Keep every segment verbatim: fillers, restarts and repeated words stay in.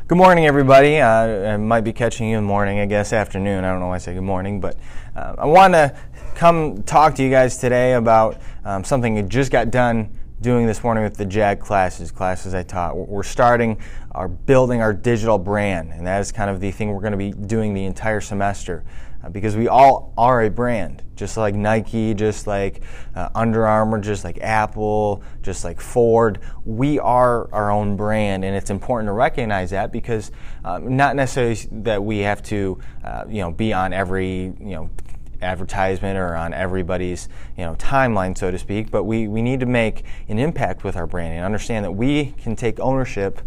Good morning, everybody. Uh, I might be catching you in the morning, I guess afternoon. I don't know why I say good morning, but uh, I want to come talk to you guys today about um, something I just got done doing this morning with the JAG classes, classes I taught. We're starting our building our digital brand, and that is kind of the thing we're going to be doing the entire semester. Uh, because we all are a brand, just like Nike, just like uh, Under Armour, just like Apple, just like Ford. We are our own brand, and it's important to recognize that because uh, not necessarily that we have to, uh, you know, be on every, you know, advertisement or on everybody's, you know, timeline, so to speak, but we, we need to make an impact with our brand and understand that we can take ownership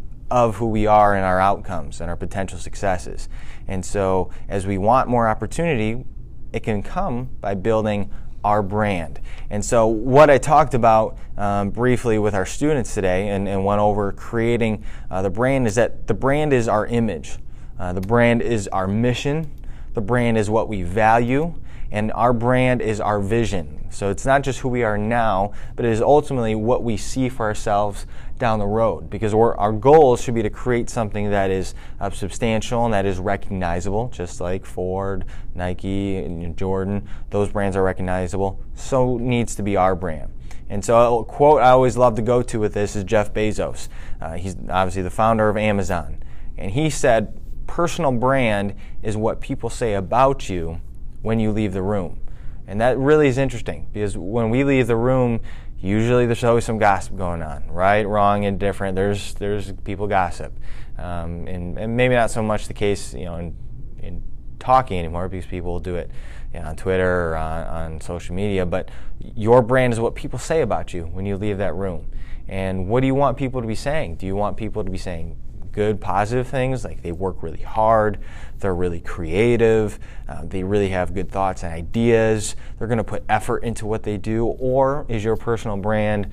of who we are and our outcomes and our potential successes. And so as we want more opportunity, it can come by building our brand. And so what I talked about um, briefly with our students today and, and went over creating uh, the brand is that the brand is our image. Uh, the brand is our mission. The brand is what we value, and our brand is our vision. So it's not just who we are now, but it is ultimately what we see for ourselves down the road, because we're, our goal should be to create something that is uh, substantial and that is recognizable, just like Ford, Nike, and Jordan. Those brands are recognizable. So needs to be our brand. And so a quote I always love to go to with this is Jeff Bezos. Uh, he's obviously the founder of Amazon. And he said, personal brand is what people say about you when you leave the room. And that really is interesting, because when we leave the room, usually there's always some gossip going on, right, wrong, and different. There's there's people gossip, um, and, and maybe not so much the case, you know, in, in talking anymore, because people will do it, you know, on Twitter or on, on social media. But your brand is what people say about you when you leave that room. And what do you want people to be saying? Do you want people to be saying good, positive things, like they work really hard, they're really creative, uh, they really have good thoughts and ideas, they're going to put effort into what they do? Or is your personal brand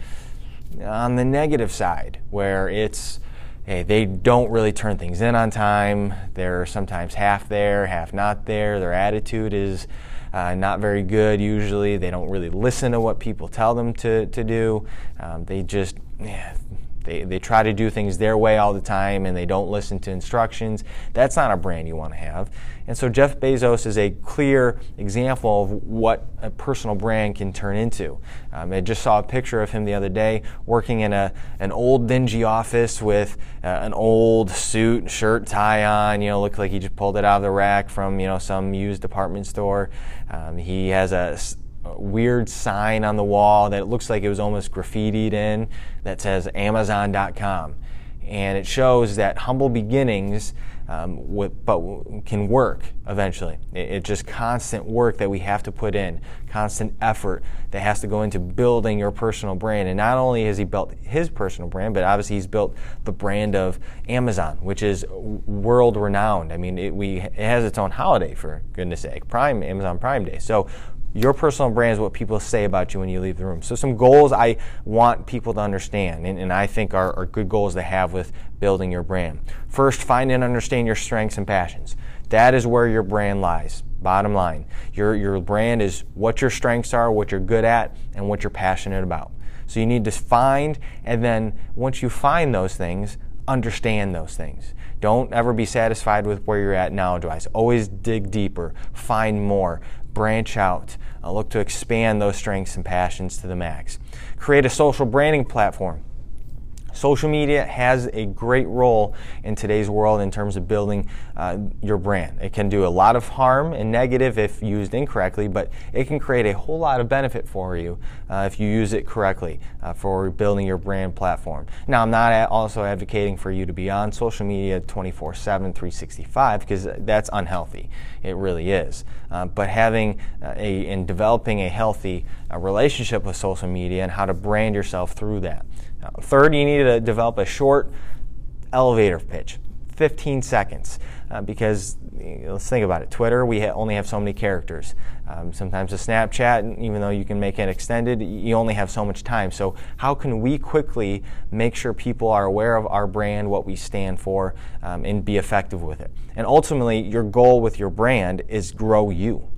on the negative side, where it's, hey, they don't really turn things in on time, they're sometimes half there, half not there, their attitude is uh, not very good usually, they don't really listen to what people tell them to, to do, um, they just, yeah, They, they try to do things their way all the time, and they don't listen to instructions. That's not a brand you want to have. And so Jeff Bezos is a clear example of what a personal brand can turn into. Um, I just saw a picture of him the other day working in a an old dingy office with uh, an old suit, shirt, tie on. You know, looked like he just pulled it out of the rack from, you know, some used department store. Um, he has a A weird sign on the wall that it looks like it was almost graffitied in that says Amazon dot com, and it shows that humble beginnings um, with, but can work eventually. It, it's just constant work that we have to put in, constant effort that has to go into building your personal brand. And not only has he built his personal brand, but obviously he's built the brand of Amazon, which is world renowned. I mean, it, we, it has its own holiday, for goodness sake, Prime, Amazon Prime Day. So your personal brand is what people say about you when you leave the room. So some goals I want people to understand, and, and I think are, are good goals to have with building your brand. First, find and understand your strengths and passions. That is where your brand lies, bottom line. Your, your brand is what your strengths are, what you're good at, and what you're passionate about. So you need to find, and then once you find those things, understand those things. Don't ever be satisfied with where you're at now, Dwight. Always dig deeper, find more, branch out, uh, look to expand those strengths and passions to the max. Create a social branding platform. Social media has a great role in today's world in terms of building uh, your brand. It can do a lot of harm and negative if used incorrectly, but it can create a whole lot of benefit for you uh, if you use it correctly uh, for building your brand platform. Now, I'm not also advocating for you to be on social media twenty-four seven, three sixty-five, because that's unhealthy. It really is. Uh, but having uh, a and developing a healthy uh, relationship with social media and how to brand yourself through that. Uh, third, you need to develop a short elevator pitch, fifteen seconds, uh, because you know, let's think about it. Twitter, we ha only have so many characters. Um, sometimes a Snapchat, even though you can make it extended, you only have so much time. So how can we quickly make sure people are aware of our brand, what we stand for, um, and be effective with it? And ultimately, your goal with your brand is grow you.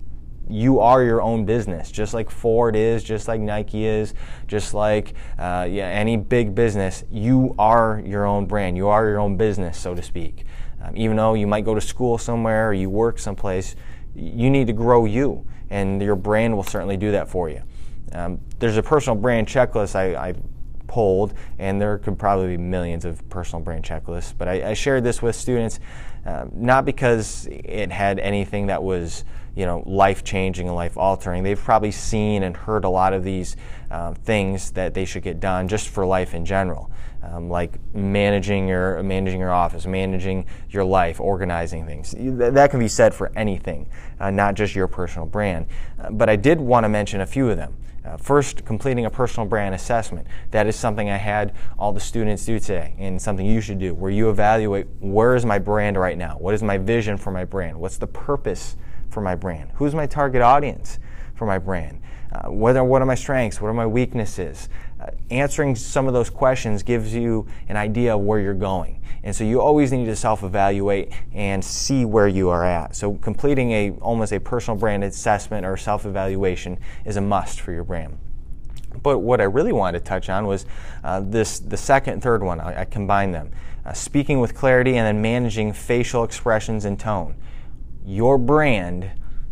You are your own business, just like Ford is, just like Nike is, just like uh, yeah, any big business. You are your own brand. You are your own business, so to speak. Um, even though you might go to school somewhere or you work someplace, you need to grow you, and your brand will certainly do that for you. Um, there's a personal brand checklist I, I pulled, and there could probably be millions of personal brand checklists, but I, I shared this with students uh, not because it had anything that was, you know, life-changing and life-altering. They've probably seen and heard a lot of these uh, things that they should get done just for life in general, um, like managing your managing your office, managing your life, organizing things. That can be said for anything, uh, not just your personal brand. Uh, but I did want to mention a few of them. Uh, first, completing a personal brand assessment. That is something I had all the students do today, and something you should do, where you evaluate, where is my brand right now? What is my vision for my brand? What's the purpose for my brand? Who's my target audience for my brand? Uh, what, are, what are my strengths? What are my weaknesses? Uh, answering some of those questions gives you an idea of where you're going. And so you always need to self-evaluate and see where you are at. So completing a almost a personal brand assessment or self-evaluation is a must for your brand. But what I really wanted to touch on was uh, this the second and third one. I, I combined them. Uh, speaking with clarity and then managing facial expressions and tone. Your brand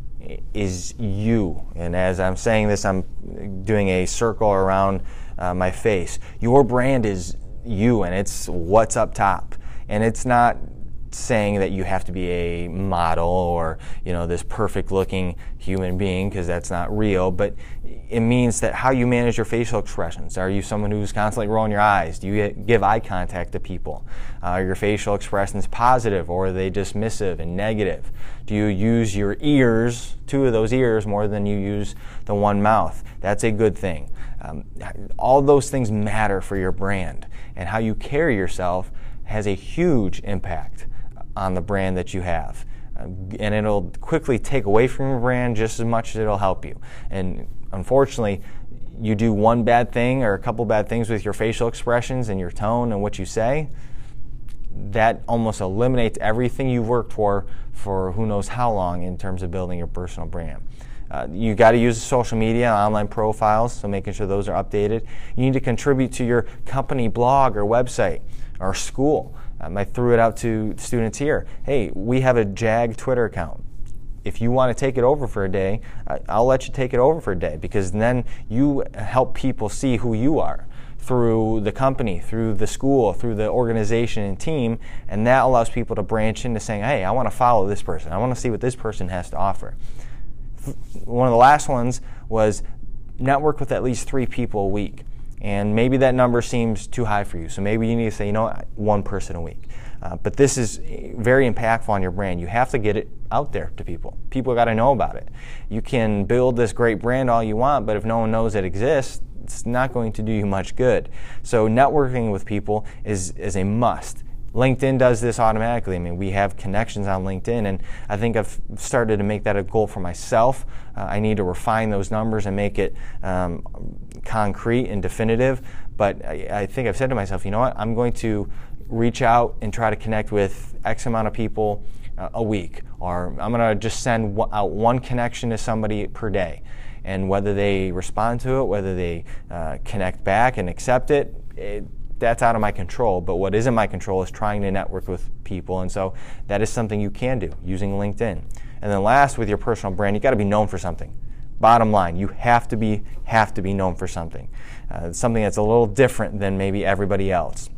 is you. And as I'm saying this, I'm doing a circle around uh, my face. Your brand is you, and it's what's up top. And it's not saying that you have to be a model or, you know, this perfect looking human being, because that's not real, but it means that how you manage your facial expressions. Are you someone who's constantly rolling your eyes? Do you give eye contact to people? Uh, are your facial expressions positive, or are they dismissive and negative? Do you use your ears, two of those ears, more than you use the one mouth? That's a good thing. Um, all those things matter for your brand, and how you carry yourself has a huge impact on the brand that you have. Uh, and it'll quickly take away from your brand just as much as it'll help you. And unfortunately, you do one bad thing or a couple bad things with your facial expressions and your tone and what you say, that almost eliminates everything you've worked for for who knows how long in terms of building your personal brand. Uh, you got to use social media and online profiles, so making sure those are updated. You need to contribute to your company blog or website or school. Um, I threw it out to students here. Hey, we have a JAG Twitter account. If you want to take it over for a day, I'll let you take it over for a day, because then you help people see who you are through the company, through the school, through the organization and team, and that allows people to branch into saying, hey, I want to follow this person. I want to see what this person has to offer. One of the last ones was network with at least three people a week. And maybe that number seems too high for you, so maybe you need to say, you know what, one person a week. Uh, but this is very impactful on your brand. You have to get it out there to people. People got to know about it. You can build this great brand all you want, but if no one knows it exists, it's not going to do you much good. So networking with people is, is a must. LinkedIn does this automatically. I mean, we have connections on LinkedIn, and I think I've started to make that a goal for myself. Uh, I need to refine those numbers and make it um, concrete and definitive, but I, I think I've said to myself, you know what, I'm going to reach out and try to connect with X amount of people uh, a week, or I'm going to just send w- out one connection to somebody per day. And whether they respond to it, whether they uh, connect back and accept it, it that's out of my control. But what is in my control is trying to network with people, and so that is something you can do using LinkedIn. And then last, with your personal brand, you got to be known for something. Bottom line, you have to be have to be known for something, uh, something that's a little different than maybe everybody else.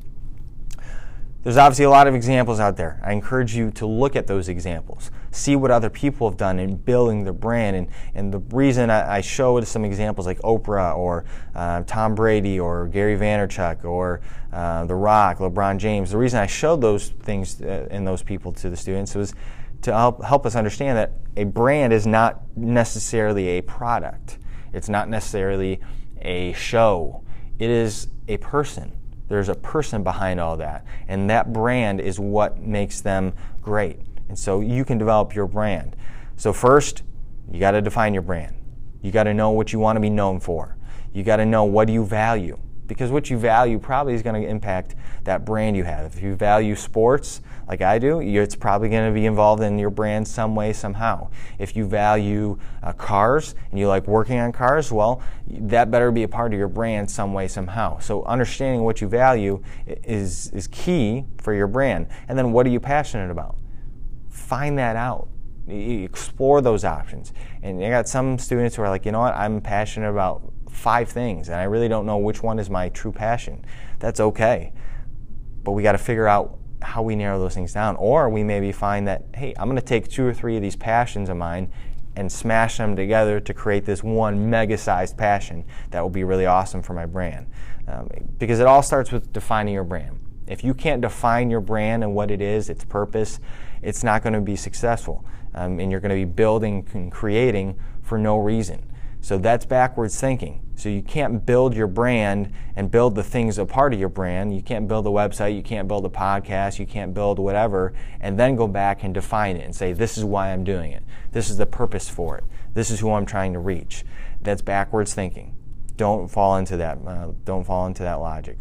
There's obviously a lot of examples out there. I encourage you to look at those examples, see what other people have done in building their brand. And, and the reason I, I showed some examples like Oprah or uh, Tom Brady or Gary Vaynerchuk or uh, The Rock, LeBron James, the reason I showed those things uh, and those people to the students was to help, help us understand that a brand is not necessarily a product. It's not necessarily a show. It is a person. There's a person behind all that, and that brand is what makes them great. And so you can develop your brand. So first, you got to define your brand. You got to know what you want to be known for. You got to know, what do you value? because what you value probably is going to impact that brand you have. If you value sports, like I do, it's probably going to be involved in your brand some way, somehow. If you value uh, cars and you like working on cars, well, that better be a part of your brand some way, somehow. So understanding what you value is, is key for your brand. And then what are you passionate about? Find that out. Explore those options. And I got some students who are like, you know what, I'm passionate about five things and I really don't know which one is my true passion. That's okay. But we got to figure out how we narrow those things down. Or we maybe find that, hey, I'm going to take two or three of these passions of mine and smash them together to create this one mega-sized passion that will be really awesome for my brand. Um, because it all starts with defining your brand. If you can't define your brand and what it is, its purpose, it's not going to be successful. Um, and you're going to be building and creating for no reason. So that's backwards thinking. So you can't build your brand and build the things a part of your brand. You can't build a website, you can't build a podcast, you can't build whatever, and then go back and define it and say, this is why I'm doing it. This is the purpose for it. This is who I'm trying to reach. That's backwards thinking. Don't fall into that. Uh, don't fall into that logic.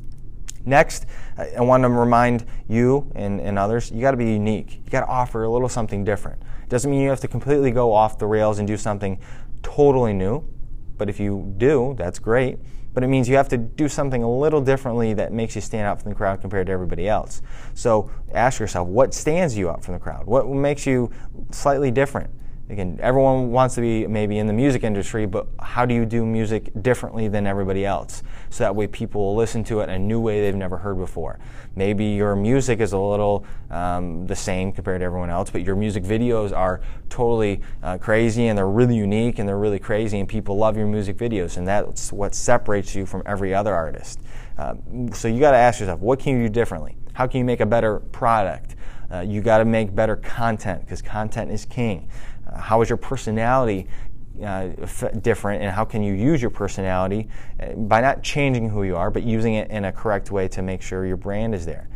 Next, I want to remind you and, and others, you got to be unique. You got to offer a little something different. It doesn't mean you have to completely go off the rails and do something totally new, but if you do, that's great. But it means you have to do something a little differently that makes you stand out from the crowd compared to everybody else. So ask yourself, what stands you out from the crowd? What makes you slightly different? Again, everyone wants to be maybe in the music industry, but how do you do music differently than everybody else? So that way people will listen to it in a new way they've never heard before. Maybe your music is a little um, the same compared to everyone else, but your music videos are totally uh, crazy and they're really unique and they're really crazy and people love your music videos, and that's what separates you from every other artist. Uh, so you got to ask yourself, what can you do differently? How can you make a better product? Uh, you got to make better content, because content is king. Uh, how is your personality uh, f- different, and how can you use your personality uh, by not changing who you are, but using it in a correct way to make sure your brand is there?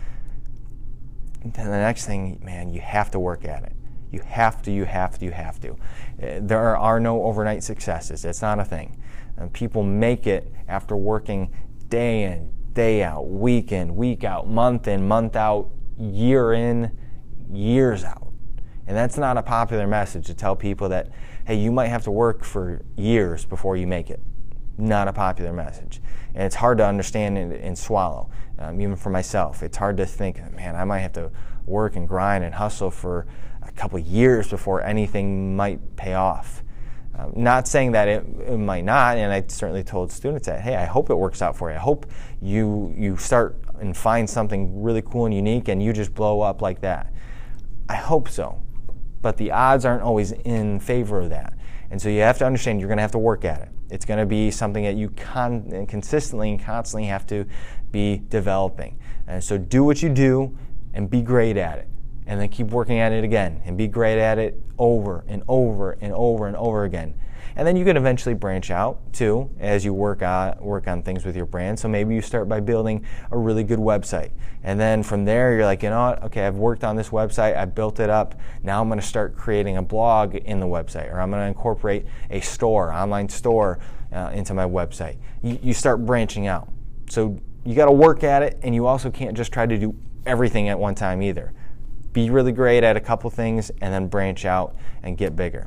And then the next thing, man, you have to work at it. You have to, you have to, you have to. Uh, there are no overnight successes. It's not a thing. Uh, people make it after working day in, day out, week in, week out, month in, month out, year in, years out. And that's not a popular message to tell people that, hey, you might have to work for years before you make it. Not a popular message. And it's hard to understand and, and swallow, um, even for myself. It's hard to think, man, I might have to work and grind and hustle for a couple of years before anything might pay off. Um, not saying that it, it might not, and I certainly told students that, hey, I hope it works out for you. I hope you you start and find something really cool and unique and you just blow up like that. I hope so. But the odds aren't always in favor of that. And so you have to understand you're going to have to work at it. It's going to be something that you con- consistently and constantly have to be developing. And so do what you do and be great at it. And then keep working at it again and be great at it over and over and over and over again. And then you can eventually branch out too as you work on, work on things with your brand. So maybe you start by building a really good website. And then from there you're like, you know what, okay, I've worked on this website, I built it up, now I'm going to start creating a blog in the website, or I'm going to incorporate a store, online store uh, into my website. You, you start branching out. So you got to work at it, and you also can't just try to do everything at one time either. Be really great at a couple things and then branch out and get bigger.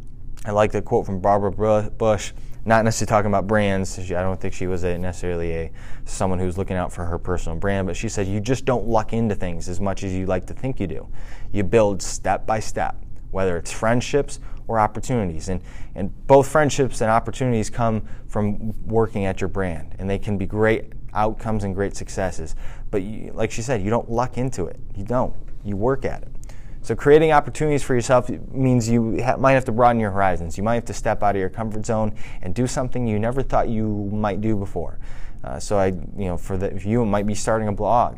I like the quote from Barbara Bush, not necessarily talking about brands. I don't think she was a, necessarily a someone who's looking out for her personal brand, but she said, you just don't luck into things as much as you like to think you do. You build step by step, whether it's friendships or opportunities. And, and both friendships and opportunities come from working at your brand, and they can be great outcomes and great successes. But you, like she said, you don't luck into it. You don't. You work at it. So creating opportunities for yourself means you ha- might have to broaden your horizons. You might have to step out of your comfort zone and do something you never thought you might do before. Uh, so I, you know, for the, if you might be starting a blog.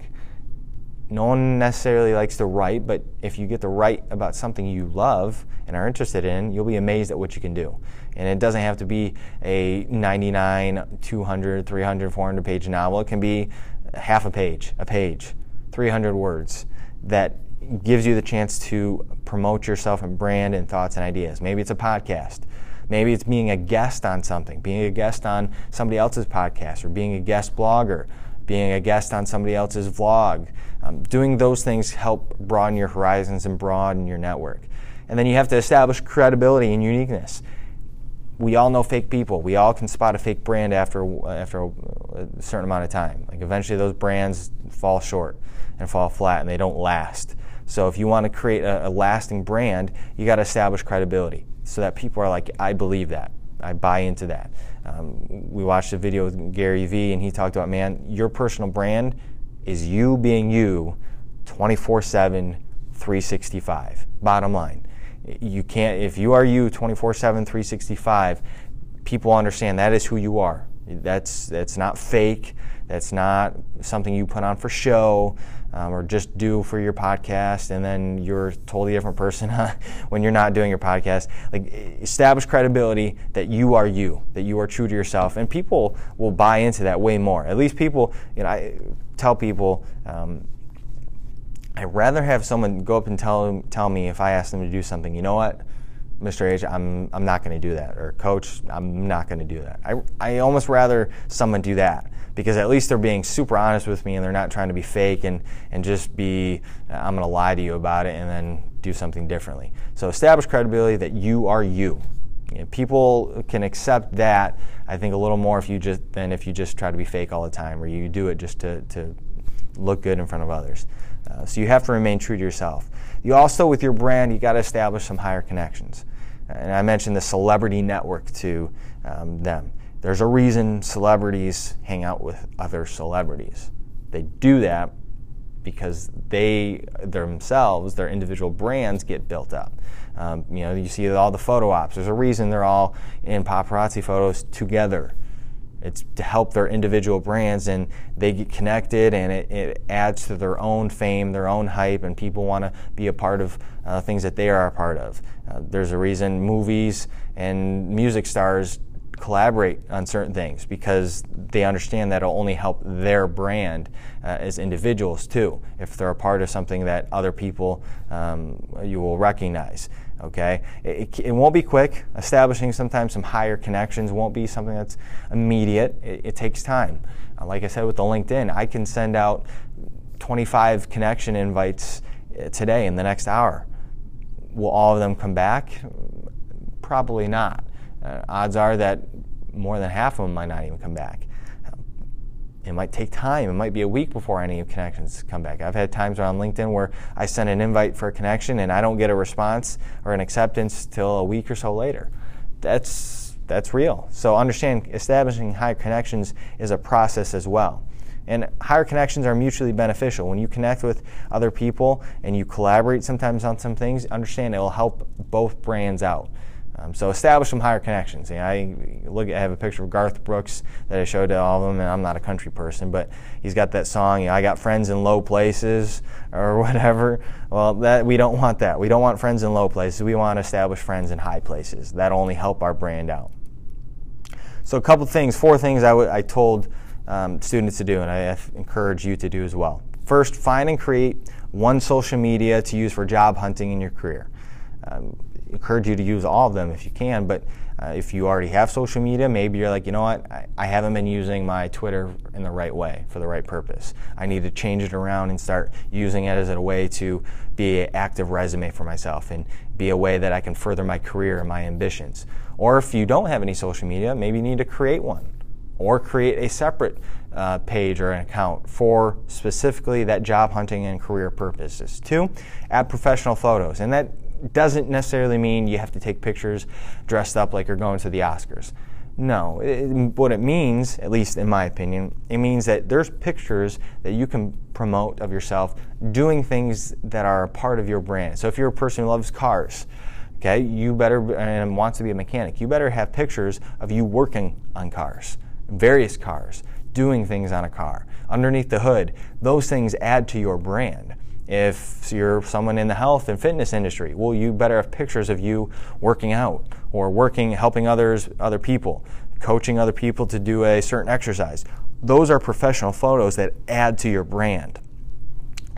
No one necessarily likes to write, but if you get to write about something you love and are interested in, you'll be amazed at what you can do. And it doesn't have to be a ninety-nine, two hundred, three hundred, four hundred page novel. It can be half a page, a page, three hundred words that gives you the chance to promote yourself and brand and thoughts and ideas. Maybe it's a podcast. Maybe it's being a guest on something, being a guest on somebody else's podcast, or being a guest blogger, being a guest on somebody else's vlog. Um, doing those things help broaden your horizons and broaden your network. And then you have to establish credibility and uniqueness. We all know fake people. We all can spot a fake brand after after a certain amount of time. Like eventually those brands fall short and fall flat and they don't last. So if you want to create a, a lasting brand, you got to establish credibility so that people are like, I believe that. I buy into that. Um, we watched a video with Gary Vee and he talked about, man, your personal brand is you being you twenty-four seven, three sixty-five. Bottom line. You can't, if you are you twenty-four seven, three sixty-five, people understand that is who you are. That's that's not fake. That's not something you put on for show um, or just do for your podcast and then you're a totally different person when you're not doing your podcast. Like, establish credibility that you are you, that you are true to yourself, and people will buy into that way more. At least people, you know, I tell people, um, I'd rather have someone go up and tell tell me if I ask them to do something, you know what, Mister H, I'm I'm not going to do that, or Coach, I'm not going to do that. I I almost rather someone do that because at least they're being super honest with me and they're not trying to be fake and and just be I'm going to lie to you about it and then do something differently. So establish credibility that you are you. You know, people can accept that, I think, a little more if you just than if you just try to be fake all the time or you do it just to to look good in front of others. Uh, so you have to remain true to yourself. You also, with your brand, you got to establish some higher connections. And I mentioned the celebrity network to um, them. There's a reason celebrities hang out with other celebrities. They do that because they themselves, their individual brands, get built up. Um, you know, you see all the photo ops. There's a reason they're all in paparazzi photos together. It's to help their individual brands, and they get connected, and it, it adds to their own fame, their own hype, and people want to be a part of uh, things that they are a part of. Uh, there's a reason movies and music stars collaborate on certain things because they understand that it'll only help their brand uh, as individuals too, if they're a part of something that other people um, you will recognize. Okay, it, it won't be quick. Establishing sometimes some higher connections won't be something that's immediate. It, it takes time. Uh, like I said with the LinkedIn, I can send out twenty-five connection invites today in the next hour. Will all of them come back? Probably not. Uh, odds are that more than half of them might not even come back. It might take time. It might be a week before any connections come back. I've had times on LinkedIn where I send an invite for a connection and I don't get a response or an acceptance till a week or so later. That's that's real. So understand, establishing higher connections is a process as well. And higher connections are mutually beneficial. When you connect with other people and you collaborate sometimes on some things, understand it will help both brands out. Um, so establish some higher connections. You know, I look. I have a picture of Garth Brooks that I showed to all of them, and I'm not a country person, but he's got that song, you know, I got friends in low places or whatever. Well, that we don't want that. We don't want friends in low places. We want to establish friends in high places. That'll only help our brand out. So a couple things, four things I, w- I told um, students to do, and I encourage you to do as well. First, find and create one social media to use for job hunting in your career. Um, encourage you to use all of them if you can, but uh, if you already have social media, maybe you're like, you know what, I, I haven't been using my Twitter in the right way, for the right purpose. I need to change it around and start using it as a way to be an active resume for myself and be a way that I can further my career and my ambitions. Or if you don't have any social media, maybe you need to create one or create a separate uh, page or an account for specifically that job hunting and career purposes. Two, add professional photos, and that doesn't necessarily mean you have to take pictures dressed up like you're going to the Oscars. No, it, what it means, at least in my opinion, it means that there's pictures that you can promote of yourself doing things that are a part of your brand. So if you're a person who loves cars, okay, you better, and wants to be a mechanic, you better have pictures of you working on cars, various cars, doing things on a car, underneath the hood. Those things add to your brand. If you're someone in the health and fitness industry, well, you better have pictures of you working out or working, helping others, other people, coaching other people to do a certain exercise. Those are professional photos that add to your brand.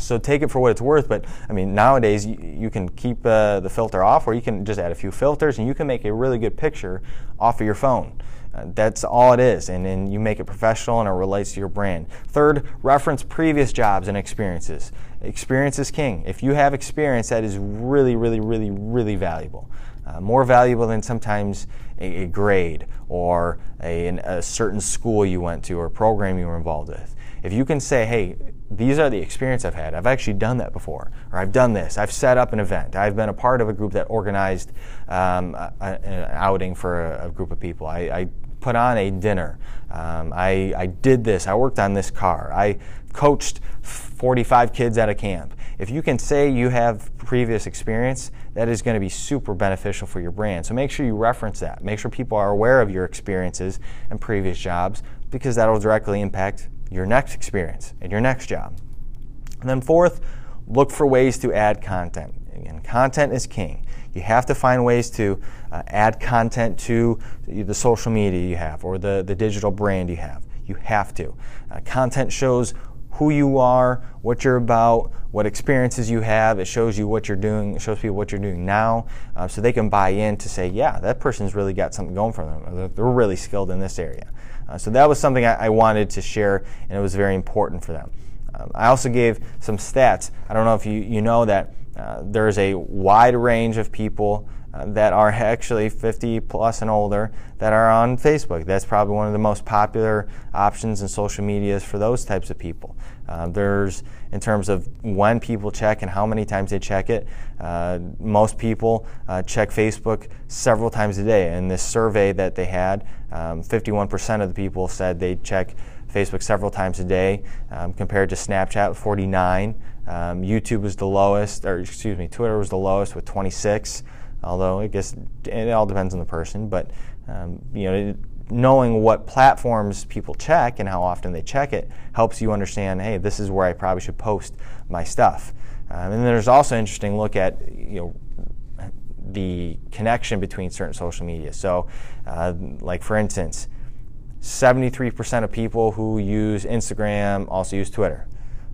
So take it for what it's worth. But I mean, nowadays you, you can keep uh, the filter off, or you can just add a few filters, and you can make a really good picture off of your phone. Uh, that's all it is, and then you make it professional and it relates to your brand. Third, reference previous jobs and experiences. Experience is king. If you have experience, that is really, really, really, really valuable. Uh, more valuable than sometimes a, a grade or a, an, a certain school you went to or program you were involved with. If you can say, hey, these are the experience I've had. I've actually done that before, or I've done this. I've set up an event. I've been a part of a group that organized um, a, a, an outing for a, a group of people. I, I put on a dinner. Um, I, I did this. I worked on this car. I coached forty-five kids at a camp. If you can say you have previous experience, that is going to be super beneficial for your brand. So make sure you reference that. Make sure people are aware of your experiences and previous jobs, because that will directly impact your next experience and your next job. And then fourth, look for ways to add content. Again, content is king. You have to find ways to uh, add content to the social media you have or the, the digital brand you have. You have to. Uh, content shows who you are, what you're about, what experiences you have. It shows you what you're doing. It shows people what you're doing now, uh, so they can buy in to say, yeah, that person's really got something going for them. They're really skilled in this area. Uh, so that was something I, I wanted to share, and it was very important for them. Um, I also gave some stats. I don't know if you, you know that uh, there's a wide range of people uh, that are actually fifty plus and older that are on Facebook. That's probably one of the most popular options in social medias for those types of people. Uh, there's, in terms of when people check and how many times they check it, uh, most people uh, check Facebook several times a day. In this survey that they had, um, fifty-one percent of the people said they check Facebook several times a day, um, compared to Snapchat with forty-nine. Um, YouTube was the lowest, or excuse me, Twitter was the lowest with twenty-six. Although I guess it all depends on the person, but um, you know, knowing what platforms people check and how often they check it helps you understand, hey, this is where I probably should post my stuff. Um, and then there's also an interesting look at, you know, the connection between certain social media. So, uh, like for instance, seventy-three percent of people who use Instagram also use Twitter.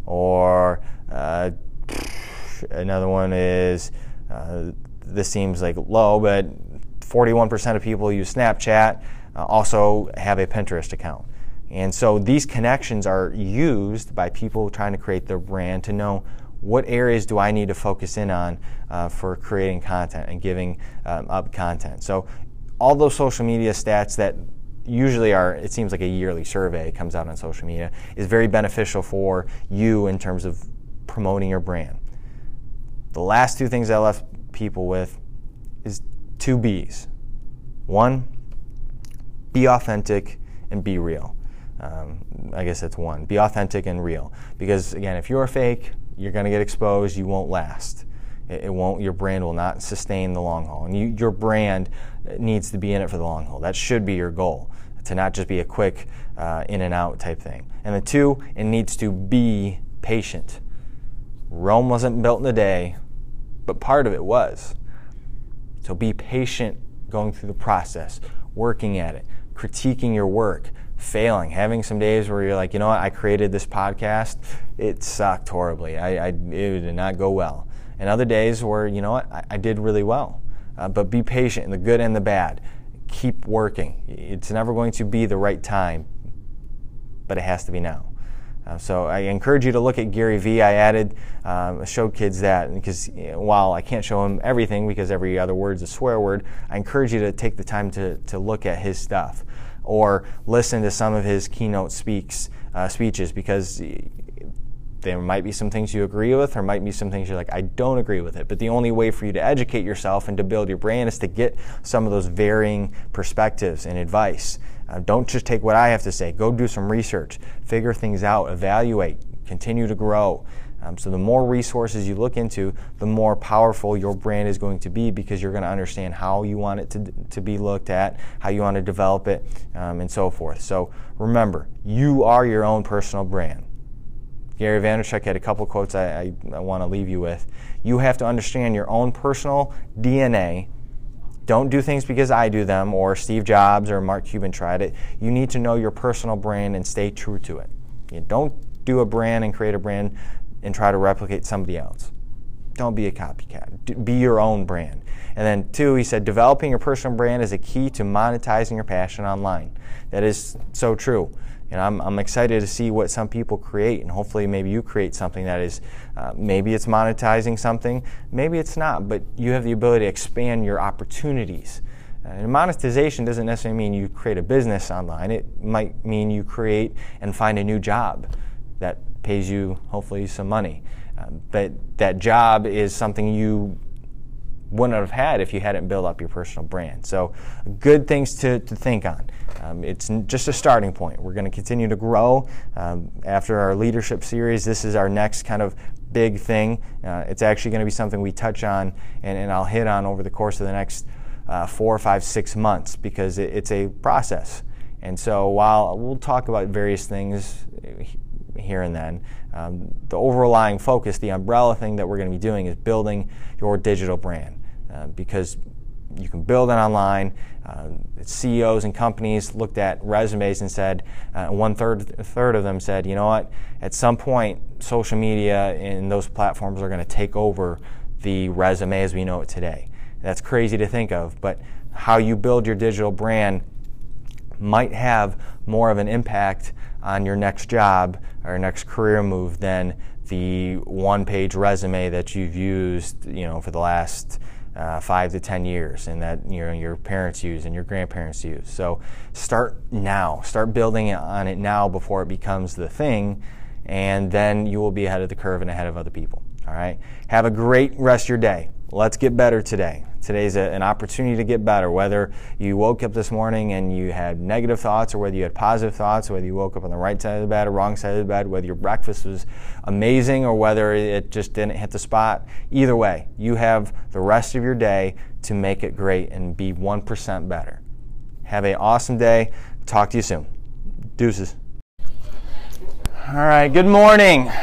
Or uh, another one is, uh, this seems like low, but forty-one percent of people use Snapchat, uh, also have a Pinterest account. And so these connections are used by people trying to create their brand to know what areas do I need to focus in on uh, for creating content and giving um, up content. So all those social media stats that usually are, it seems like a yearly survey comes out on social media, is very beneficial for you in terms of promoting your brand. The last two things I left people with is two B's. One, be authentic and be real. Um, I guess that's one. Be authentic and real. Because again, if you're fake, you're going to get exposed. You won't last. It, it won't. Your brand will not sustain the long haul. And you, your brand needs to be in it for the long haul. That should be your goal, to not just be a quick uh, in and out type thing. And the two, it needs to be patient. Rome wasn't built in a day, but part of it was. So be patient going through the process, working at it, critiquing your work, failing, having some days where you're like, you know what, I created this podcast, it sucked horribly, I, I, it did not go well. And other days where, you know what, I, I did really well. Uh, but be patient in the good and the bad. Keep working. It's never going to be the right time, but it has to be now. Uh, so I encourage you to look at Gary Vee. I added, um, showed kids that, because you know, while I can't show them everything because every other word's a swear word, I encourage you to take the time to, to look at his stuff or listen to some of his keynote speaks, uh, speeches, because there might be some things you agree with, there might be some things you're like, I don't agree with it. But the only way for you to educate yourself and to build your brand is to get some of those varying perspectives and advice. Uh, don't just take what I have to say. Go do some research, figure things out, evaluate, continue to grow. Um, so the more resources you look into, the more powerful your brand is going to be, because you're going to understand how you want it to, to be looked at, how you want to develop it, um, and so forth. So remember, you are your own personal brand. Gary Vaynerchuk had a couple quotes I, I, I want to leave you with. You have to understand your own personal D N A. Don't do things because I do them, or Steve Jobs or Mark Cuban tried it. You need to know your personal brand and stay true to it. You don't do a brand and create a brand and try to replicate somebody else. Don't be a copycat. Be your own brand. And then two, he said, developing your personal brand is a key to monetizing your passion online. That is so true. You know, I'm, I'm excited to see what some people create, and hopefully maybe you create something that is, uh, maybe it's monetizing something, maybe it's not, but you have the ability to expand your opportunities. Uh, and monetization doesn't necessarily mean you create a business online. It might mean you create and find a new job that pays you hopefully some money. Um, but that job is something you wouldn't have had if you hadn't built up your personal brand. So good things to, to think on. Um, it's just a starting point. We're going to continue to grow. Um, after our leadership series, this is our next kind of big thing. Uh, it's actually going to be something we touch on and, and I'll hit on over the course of the next uh, four, five, six months because it, it's a process. And so while we'll talk about various things here and then, um, the overlying focus, the umbrella thing that we're going to be doing is building your digital brand. Uh, because you can build it online. Uh, C E Os and companies looked at resumes and said, uh, one third, a third of them said, you know what, at some point social media and those platforms are going to take over the resume as we know it today. That's crazy to think of, but how you build your digital brand might have more of an impact on your next job or next career move than the one-page resume that you've used, you know, for the last Uh, five to ten years, and that you know, your parents use and your grandparents use. So start now. Start building on it now before it becomes the thing, and then you will be ahead of the curve and ahead of other people. All right. Have a great rest of your day. Let's get better today. Today's a, an opportunity to get better. Whether you woke up this morning and you had negative thoughts, or whether you had positive thoughts, whether you woke up on the right side of the bed or wrong side of the bed, whether your breakfast was amazing or whether it just didn't hit the spot. Either way, you have the rest of your day to make it great and be one percent better. Have an awesome day. Talk to you soon. Deuces. All right, good morning.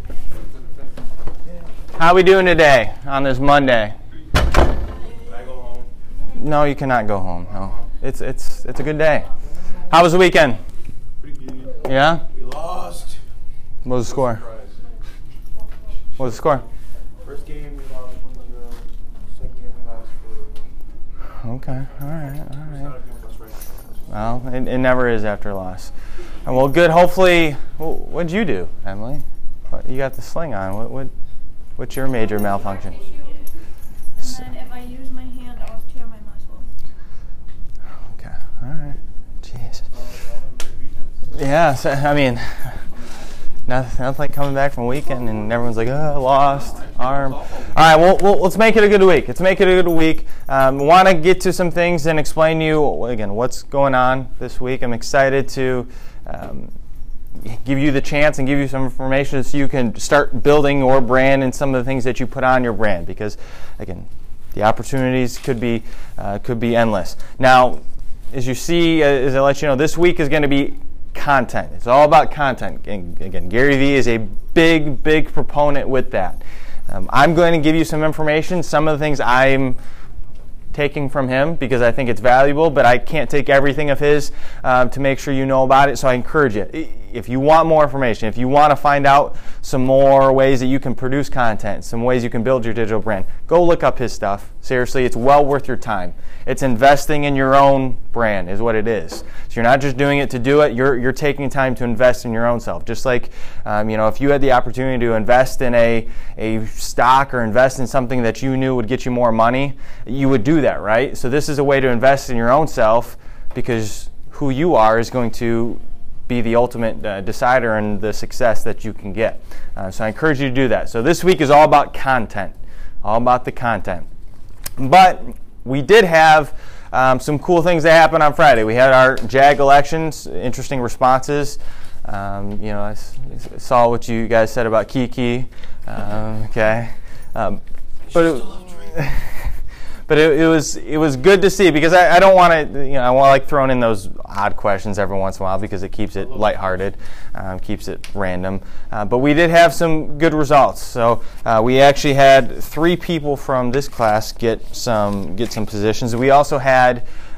How are we doing today on this Monday? Can I go home? No, you cannot go home. No, it's it's it's a good day. How was the weekend? Pretty good. Yeah. We lost. What was the score? What was the score? First game we lost one zero. Second game we lost four one. Okay. All right. All It's right. not a game with us right now. Well, it, it never is after a loss. Uh, Well, good. Hopefully, well, what'd you do, Emily? What, you got the sling on. What what what's your major malfunction? And then if I use my hand, I'll tear my muscle. Okay. All right. Jeez. Yeah. So, I mean, nothing, nothing like coming back from a weekend and everyone's like, oh, lost arm. All right. Well, well, let's make it a good week. Let's make it a good week. Um, want to get to some things and explain to you again what's going on this week. I'm excited to. Um, give you the chance and give you some information so you can start building your brand and some of the things that you put on your brand, because again, the opportunities could be uh, could be endless. Now, as you see, uh, as I let you know, this week is going to be content. It's all about content. And again, Gary Vee is a big, big proponent with that. Um, I'm going to give you some information, some of the things I'm taking from him because I think it's valuable, but I can't take everything of his uh, to make sure you know about it. So I encourage you, if you want more information, if you want to find out some more ways that you can produce content, some ways you can build your digital brand, go look up his stuff. Seriously, it's well worth your time. It's investing in your own brand is what it is. So you're not just doing it to do it, you're you're taking time to invest in your own self. Just like, um, you know, if you had the opportunity to invest in a, a stock or invest in something that you knew would get you more money, you would do that, right? So this is a way to invest in your own self, because who you are is going to be the ultimate uh, decider in the success that you can get. Uh, so I encourage you to do that. So this week is all about content, all about the content. But we did have um, some cool things that happened on Friday. We had our JAG elections, interesting responses. Um, you know, I s- saw what you guys said about Kiki. Um, okay, um, but. It, But it, it was it was good to see, because I, I don't want to, you know, I want to like throwing in those odd questions every once in a while because it keeps it lighthearted, um, keeps it random. Uh, but we did have some good results. So uh, we actually had three people from this class get some get some positions. We also had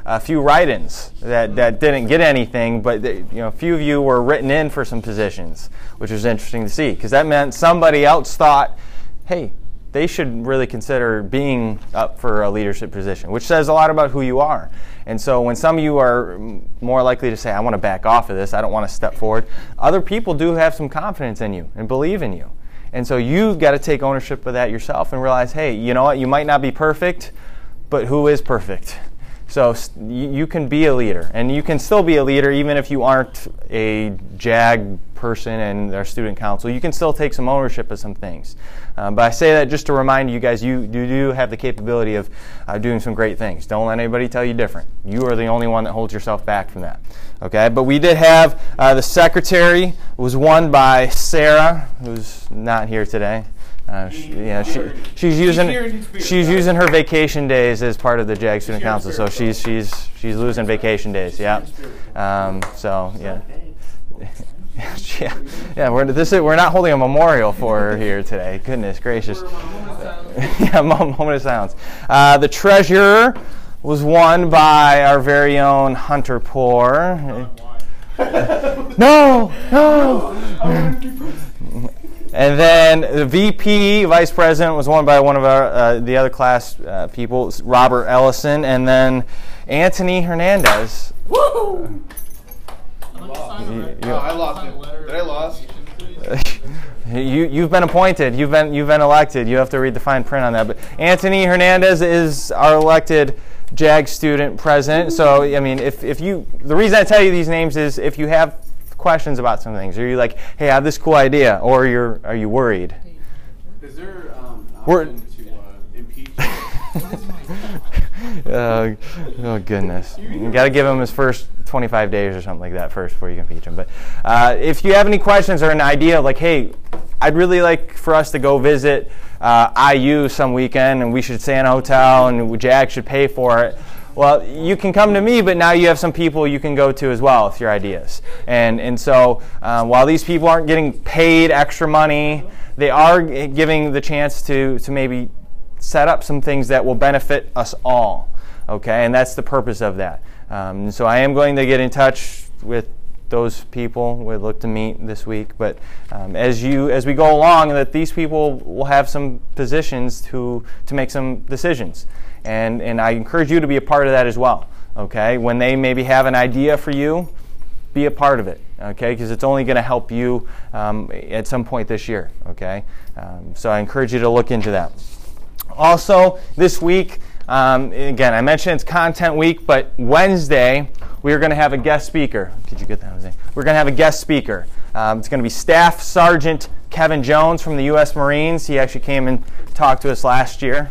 a few write-ins that, that didn't get anything, but they, you know, a few of you were written in for some positions, which was interesting to see, because that meant somebody else thought, hey, they should really consider being up for a leadership position, which says a lot about who you are. And so when some of you are more likely to say, I want to back off of this, I don't want to step forward, other people do have some confidence in you and believe in you. And so you've got to take ownership of that yourself and realize, hey, you know what, you might not be perfect, but who is perfect? So you can be a leader, and you can still be a leader even if you aren't a JAG person and our student council. You can still take some ownership of some things. Um, but I say that just to remind you guys, you, you do have the capability of uh, doing some great things. Don't let anybody tell you different. You are the only one that holds yourself back from that. Okay, but we did have uh, the secretary was won by Sarah, who's not here today. Uh, she, yeah, she, she's using she's using her vacation days as part of the JAG Student Council, so she's she's she's losing vacation days. Yeah, um, so yeah, yeah, yeah. We're this is, we're not holding a memorial for her here today. Goodness gracious! Yeah, moment of silence. Uh, the treasurer was won by our very own Hunter Poor. No, no. And then the V P, Vice President, was won by one of our uh, the other class uh, people, Robert Ellison, and then Anthony Hernandez. Woo! I lost. You, you, oh, I lost it. Did I lost? you you've been appointed. You've been you've been elected. You have to read the fine print on that. But Anthony Hernandez is our elected JAG student president. So I mean, if if you the reason I tell you these names is if you have questions about some things, or you're like, hey, I have this cool idea, or you're are you worried? Is there um, option to uh, impeach? uh, oh goodness, you got to give him his first twenty-five days or something like that first before you can impeach him. But uh, if you have any questions or an idea, like, hey, I'd really like for us to go visit uh, I U some weekend, and we should stay in a hotel, and JAG should pay for it. Well, you can come to me, but now you have some people you can go to as well with your ideas. And and so uh, while these people aren't getting paid extra money, they are giving the chance to, to maybe set up some things that will benefit us all. Okay, and that's the purpose of that. Um, so I am going to get in touch with those people we'd look to meet this week. But um, as you as we go along, that these people will have some positions to to make some decisions. And and I encourage you to be a part of that as well, okay? When they maybe have an idea for you, be a part of it, okay? Because it's only going to help you um, at some point this year, okay? Um, so I encourage you to look into that. Also, this week, um, again, I mentioned it's Content Week, but Wednesday, we're going to have a guest speaker. Did you get that, Jose? We're going to have a guest speaker. Um, it's going to be Staff Sergeant Kevin Jones from the U S Marines. He actually came and talked to us last year.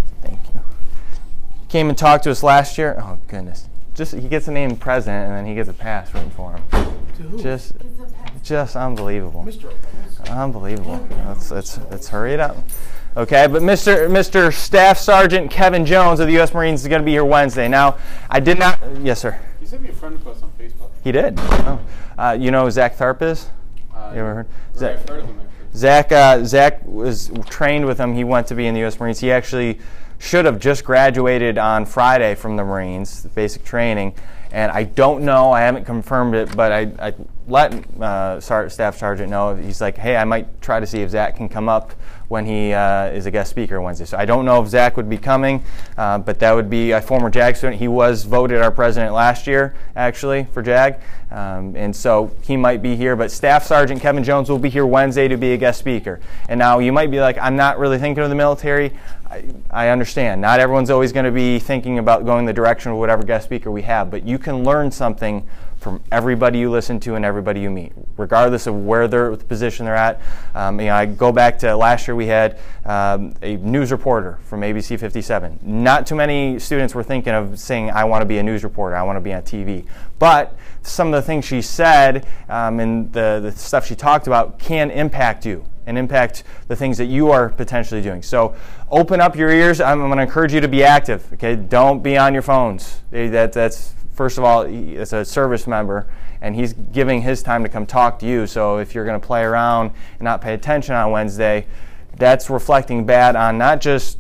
Came and talked to us last year. Oh goodness! Just he gets a name president, and then he gets a pass written for him. To who? Just, just unbelievable. Mister Unbelievable. Let's let's let's hurry it up. Okay, but Mister Mister Staff Sergeant Kevin Jones of the U S Marines is going to be here Wednesday. Now, I did not. Yes, sir. He sent me a friend request on Facebook. He did. Oh. Uh, you know who Zach Tharp is? Uh, you ever heard? Zach, I've heard of him. Actually. Zach uh, Zach was trained with him. He went to be in the U S Marines. He actually should have just graduated on Friday from the Marines, the basic training, and I don't know, I haven't confirmed it, but I, I let uh, Staff Sergeant know. He's like, hey, I might try to see if Zach can come up when he uh, is a guest speaker Wednesday. So I don't know if Zach would be coming, uh, but that would be a former JAG student. He was voted our president last year, actually, for JAG, um, and so he might be here. But Staff Sergeant Kevin Jones will be here Wednesday to be a guest speaker. And now you might be like, I'm not really thinking of the military. I, I understand. Not everyone's always going to be thinking about going the direction of whatever guest speaker we have, but you can learn something from everybody you listen to and everybody you meet, regardless of where they're, the position they're at. Um, you know, I go back to last year we had um, a news reporter from A B C fifty-seven. Not too many students were thinking of saying, I want to be a news reporter, I want to be on T V. But some of the things she said um, and the, the stuff she talked about can impact you and impact the things that you are potentially doing. So open up your ears. I'm, I'm going to encourage you to be active. Okay, don't be on your phones. That, that's First of all, it's a service member, and he's giving his time to come talk to you. So if you're going to play around and not pay attention on Wednesday, that's reflecting bad on not just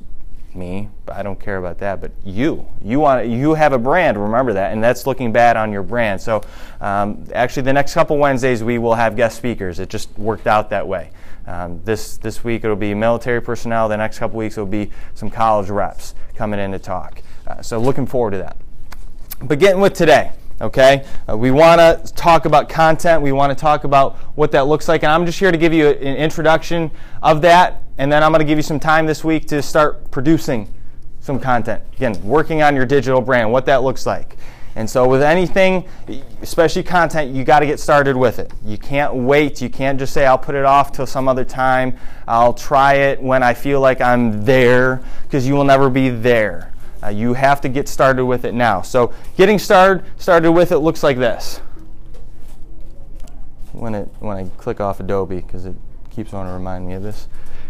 me, but I don't care about that. But you, you want, you have a brand. Remember that, and that's looking bad on your brand. So, um, actually, the next couple Wednesdays we will have guest speakers. It just worked out that way. Um, this this week it'll be military personnel. The next couple weeks it'll be some college reps coming in to talk. Uh, so, looking forward to that. But getting with today. Okay, uh, we want to talk about content. We want to talk about what that looks like, and I'm just here to give you an introduction of that, and then I'm going to give you some time this week to start producing some content. Again, working on your digital brand, what that looks like. And so with anything, especially content, you got to get started with it. You can't wait. You can't just say, I'll put it off till some other time. I'll try it when I feel like I'm there, because you will never be there. Uh, you have to get started with it now. So getting started started with it looks like this. When it when I click off Adobe, because it keeps on to remind me of this.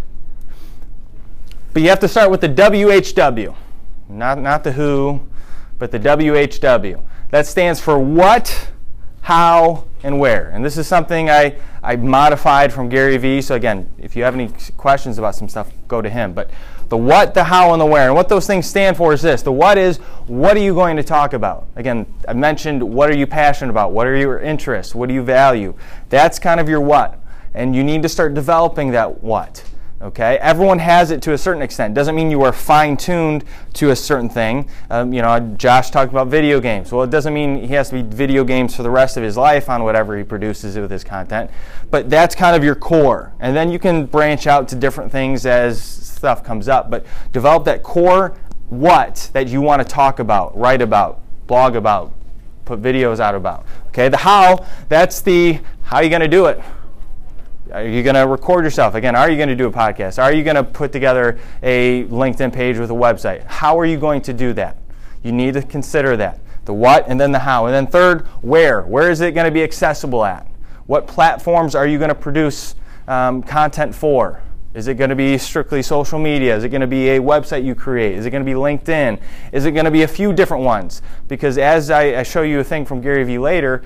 But you have to start with the W H W, not not the who, but the W H W. That stands for what, how, and where. And this is something I I modified from Gary Vee. So again, if you have any questions about some stuff, go to him. But the what, the how, and the where. And what those things stand for is this. The what is, what are you going to talk about? Again, I mentioned, what are you passionate about? What are your interests? What do you value? That's kind of your what. And you need to start developing that what. Okay? Everyone has it to a certain extent. Doesn't mean you are fine-tuned to a certain thing. Um, you know, Josh talked about video games. Well, it doesn't mean he has to be video games for the rest of his life on whatever he produces with his content. But that's kind of your core. And then you can branch out to different things as stuff comes up. But develop that core what that you want to talk about, write about, blog about, put videos out about. Okay? The how, that's the how are you going to do it? Are you going to record yourself? Again, are you going to do a podcast? Are you going to put together a LinkedIn page with a website? How are you going to do that? You need to consider that. The what and then the how. And then third, where? Where is it going to be accessible at? What platforms are you going to produce um, content for? Is it going to be strictly social media? Is it going to be a website you create? Is it going to be LinkedIn? Is it going to be a few different ones? Because as I, I show you a thing from Gary Vee later,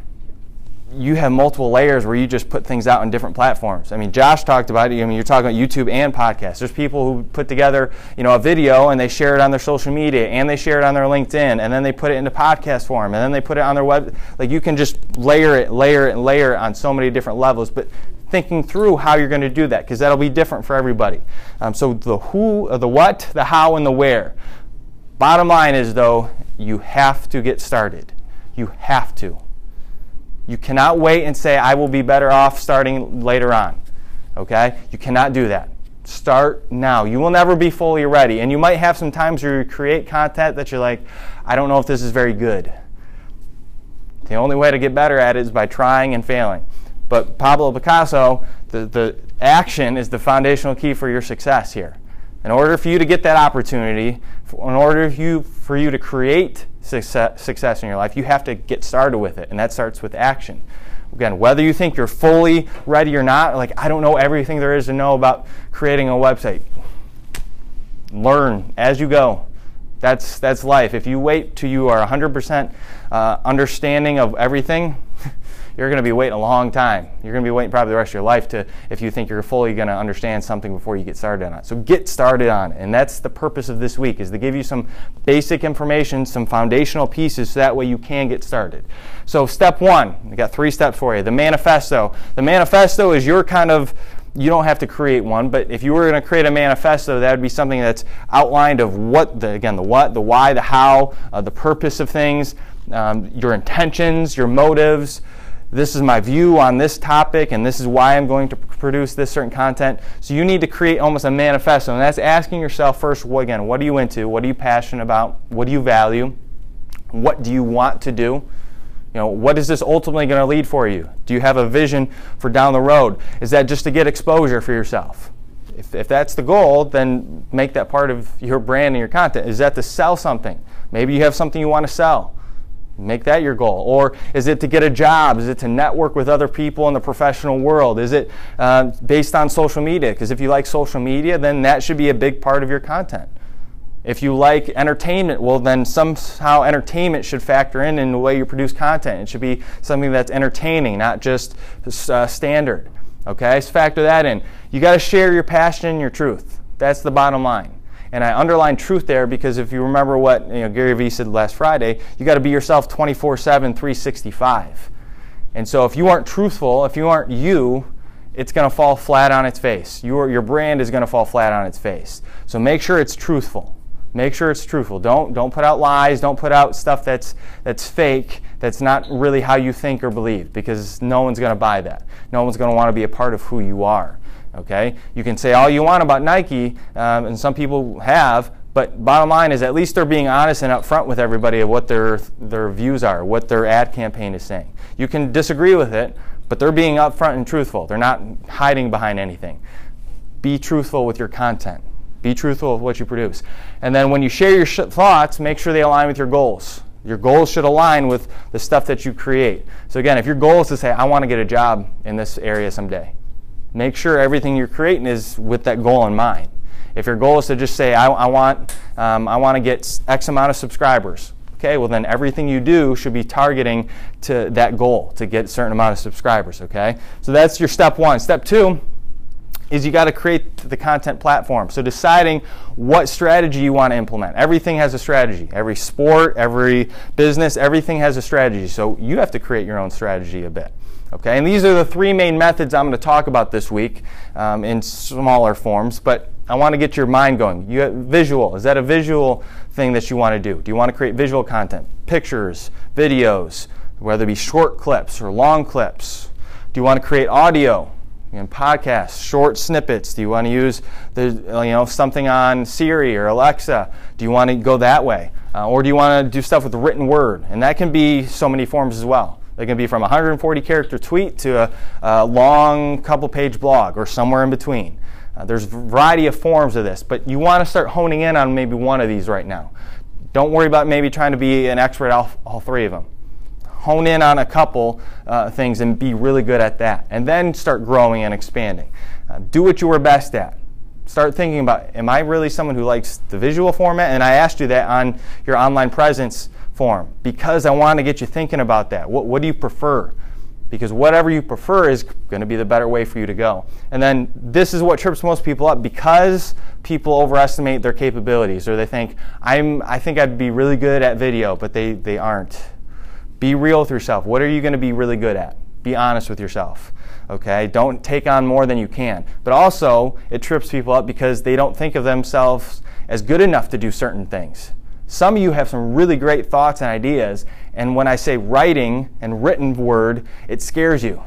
you have multiple layers where you just put things out on different platforms. I mean, Josh talked about it. I mean, you're talking about YouTube and podcasts. There's people who put together, you know, a video and they share it on their social media and they share it on their LinkedIn and then they put it into podcast form and then they put it on their web. Like you can just layer it, layer it, and layer it on so many different levels. But thinking through how you're going to do that, because that'll be different for everybody. Um, so the who, uh, the what, the how, and the where. Bottom line is, though, you have to get started. You have to. You cannot wait and say, I will be better off starting later on. Okay? You cannot do that. Start now. You will never be fully ready. And you might have some times where you create content that you're like, I don't know if this is very good. The only way to get better at it is by trying and failing. But Pablo Picasso, the, the action is the foundational key for your success here. In order for you to get that opportunity, in order for you, for you to create success, success in your life, you have to get started with it, and that starts with action. Again, whether you think you're fully ready or not, like I don't know everything there is to know about creating a website. Learn as you go. That's, that's life. If you wait till you are one hundred percent uh, understanding of everything, you're going to be waiting a long time. You're going to be waiting probably the rest of your life to, if you think you're fully going to understand something before you get started on it. So get started on it. And that's the purpose of this week, is to give you some basic information, some foundational pieces, so that way you can get started. So step one, we got three steps for you. The manifesto. The manifesto is your kind of, you don't have to create one, but if you were going to create a manifesto, that would be something that's outlined of what, the, again, the what, the why, the how, uh, the purpose of things, um, your intentions, your motives. This is my view on this topic, and this is why I'm going to produce this certain content. So you need to create almost a manifesto, and that's asking yourself first, well, again, what are you into? What are you passionate about? What do you value? What do you want to do? You know, what is this ultimately going to lead for you? Do you have a vision for down the road? Is that just to get exposure for yourself? If, if that's the goal, then make that part of your brand and your content. Is that to sell something? Maybe you have something you want to sell. Make that your goal. Or is it to get a job? Is it to network with other people in the professional world? Is it uh, based on social media? Because if you like social media, then that should be a big part of your content. If you like entertainment, well, then somehow entertainment should factor in in the way you produce content. It should be something that's entertaining, not just uh, standard. Okay, so factor that in. You got to share your passion and your truth. That's the bottom line. And I underline truth there because if you remember what you know, Gary Vee said last Friday, you got to be yourself twenty-four seven, three sixty-five. And so if you aren't truthful, if you aren't you, it's going to fall flat on its face. Your, your brand is going to fall flat on its face. So make sure it's truthful. Make sure it's truthful. Don't, don't put out lies. Don't put out stuff that's, that's fake, that's not really how you think or believe, because no one's going to buy that. No one's going to want to be a part of who you are. Okay? You can say all you want about Nike, um, and some people have, but bottom line is at least they're being honest and upfront with everybody of what their, their views are, what their ad campaign is saying. You can disagree with it, but they're being upfront and truthful. They're not hiding behind anything. Be truthful with your content. Be truthful with what you produce. And then when you share your sh- thoughts, make sure they align with your goals. Your goals should align with the stuff that you create. So again, if your goal is to say, I want to get a job in this area someday, make sure everything you're creating is with that goal in mind. If your goal is to just say, I, I want, um, I want to get X amount of subscribers, okay, well then everything you do should be targeting to that goal, to get a certain amount of subscribers, okay? So that's your step one. Step two is you got to create the content platform. So deciding what strategy you want to implement. Everything has a strategy. Every sport, every business, everything has a strategy. So you have to create your own strategy a bit. Okay, and these are the three main methods I'm going to talk about this week um, in smaller forms, but I want to get your mind going. You have visual. Is that a visual thing that you want to do? Do you want to create visual content? Pictures, videos, whether it be short clips or long clips? Do you want to create audio? In podcasts, short snippets. Do you want to use the you know something on Siri or Alexa? Do you want to go that way, uh, or do you want to do stuff with the written word? And that can be so many forms as well. It can be from a one hundred forty character tweet to a, a long couple page blog or somewhere in between. Uh, there's a variety of forms of this, but you want to start honing in on maybe one of these right now. Don't worry about maybe trying to be an expert at all, all three of them. Hone in on a couple uh, things and be really good at that. And then start growing and expanding. Uh, do what you were best at. Start thinking about, am I really someone who likes the visual format? And I asked you that on your online presence form because I want to get you thinking about that. What, what do you prefer? Because whatever you prefer is going to be the better way for you to go. And then this is what trips most people up because people overestimate their capabilities, or they think, I'm, I think I'd be really good at video, but they, they aren't. Be real with yourself. What are you going to be really good at? Be honest with yourself. Okay? Don't take on more than you can. But also, it trips people up because they don't think of themselves as good enough to do certain things. Some of you have some really great thoughts and ideas, and when I say writing and written word, it scares you.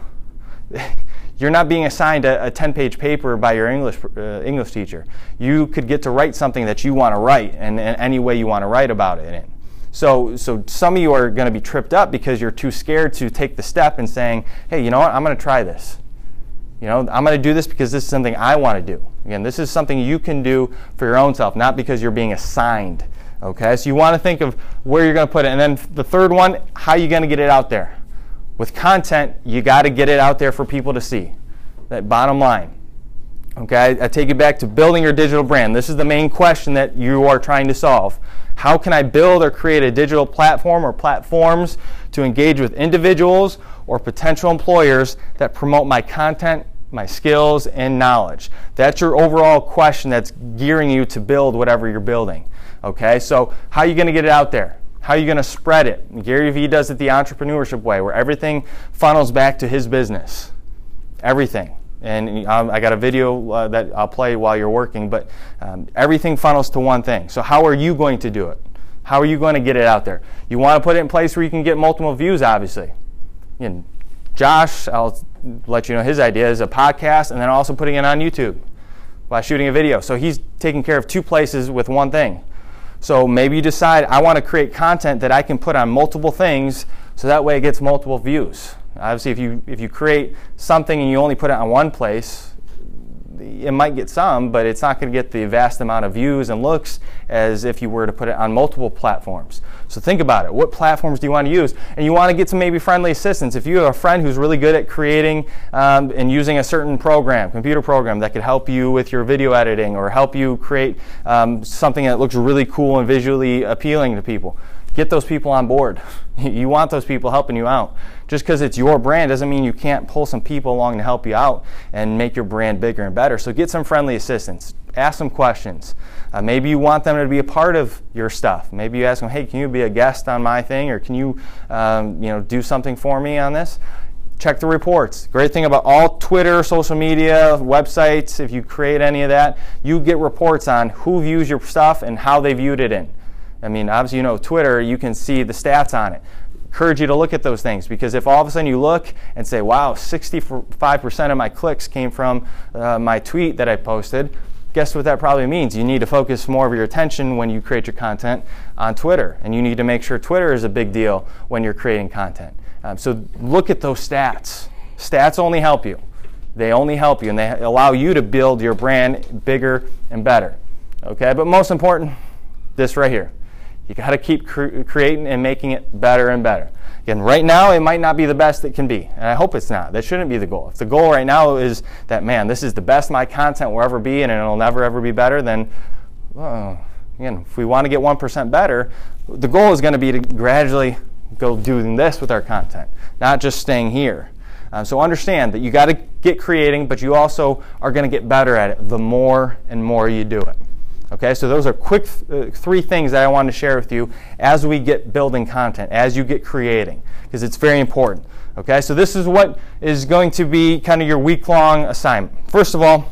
You're not being assigned a, a ten-page paper by your English uh, English teacher. You could get to write something that you want to write, and, and any way you want to write about it in. So, so some of you are going to be tripped up because you're too scared to take the step and saying, hey, you know what, I'm going to try this. You know, I'm going to do this because this is something I want to do. Again, this is something you can do for your own self, not because you're being assigned. Okay, so you want to think of where you're going to put it. And then the third one, how are you going to get it out there? With content, you got to get it out there for people to see. That bottom line. Okay, I take you back to building your digital brand. This is the main question that you are trying to solve. How can I build or create a digital platform or platforms to engage with individuals or potential employers that promote my content, my skills, and knowledge? That's your overall question that's gearing you to build whatever you're building. Okay, so how are you going to get it out there? How are you going to spread it? Gary Vee does it the entrepreneurship way, where everything funnels back to his business. Everything. And um, I got a video uh, that I'll play while you're working, but um, everything funnels to one thing. So how are you going to do it? How are you going to get it out there? You want to put it in place where you can get multiple views, obviously. You know, Josh, I'll let you know his idea is a podcast and then also putting it on YouTube by shooting a video. So he's taking care of two places with one thing. So maybe you decide, I want to create content that I can put on multiple things so that way it gets multiple views. Obviously, if you if you create something and you only put it on one place, it might get some, but it's not going to get the vast amount of views and looks as if you were to put it on multiple platforms. So think about it. What platforms do you want to use? And you want to get some maybe friendly assistance. If you have a friend who's really good at creating um, and using a certain program, computer program that could help you with your video editing or help you create um, something that looks really cool and visually appealing to people, get those people on board. You want those people helping you out. Just because it's your brand doesn't mean you can't pull some people along to help you out and make your brand bigger and better. So get some friendly assistance. ask them questions. Uh, maybe you want them to be a part of your stuff. Maybe you ask them, hey, can you be a guest on my thing, or can you, um, you know, do something for me on this? Check the reports. Great thing about all Twitter, social media, websites, if you create any of that, you get reports on who views your stuff and how they viewed it in. I mean, obviously, you know, Twitter, you can see the stats on it. Encourage you to look at those things, because if all of a sudden you look and say, wow, sixty-five percent of my clicks came from uh, my tweet that I posted, guess what that probably means? You need to focus more of your attention when you create your content on Twitter, and you need to make sure Twitter is a big deal when you're creating content. Um, so look at those stats. Stats only help you. They only help you, and they allow you to build your brand bigger and better. Okay, but most important, this right here. You got to keep cre creating and making it better and better. Again, right now it might not be the best it can be, and I hope it's not. That shouldn't be the goal. If the goal right now is that, man, this is the best my content will ever be and it'll never ever be better, then, well, again, if we want to get one percent better, the goal is going to be to gradually go doing this with our content, not just staying here. Um, so understand that you got to get creating, but you also are going to get better at it the more and more you do it. Okay, so those are quick th uh, three things that I wanted to share with you as we get building content, as you get creating, because it's very important. Okay, so this is what is going to be kind of your week-long assignment. First of all,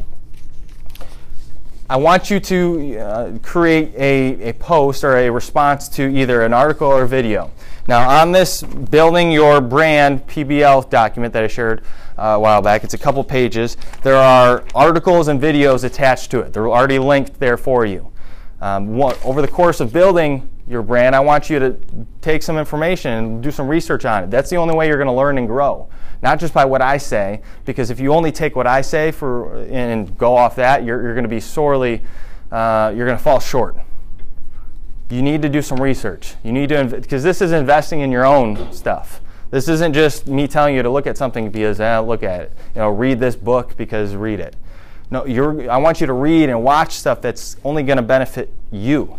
I want you to uh, create a, a post or a response to either an article or video. Now, on this Building Your Brand P B L document that I shared uh, a while back, it's a couple pages, there are articles and videos attached to it. They're already linked there for you. Um, what, over the course of building your brand, I want you to take some information and do some research on it. That's the only way you're going to learn and grow. Not just by what I say, because if you only take what I say for and go off that, you're, you're going to be sorely, uh, you're going to fall short. You need to do some research. You need to, because this is investing in your own stuff. This isn't just me telling you to look at something because, eh, look at it. You know, read this book because read it. No, you're, I want you to read and watch stuff that's only going to benefit you.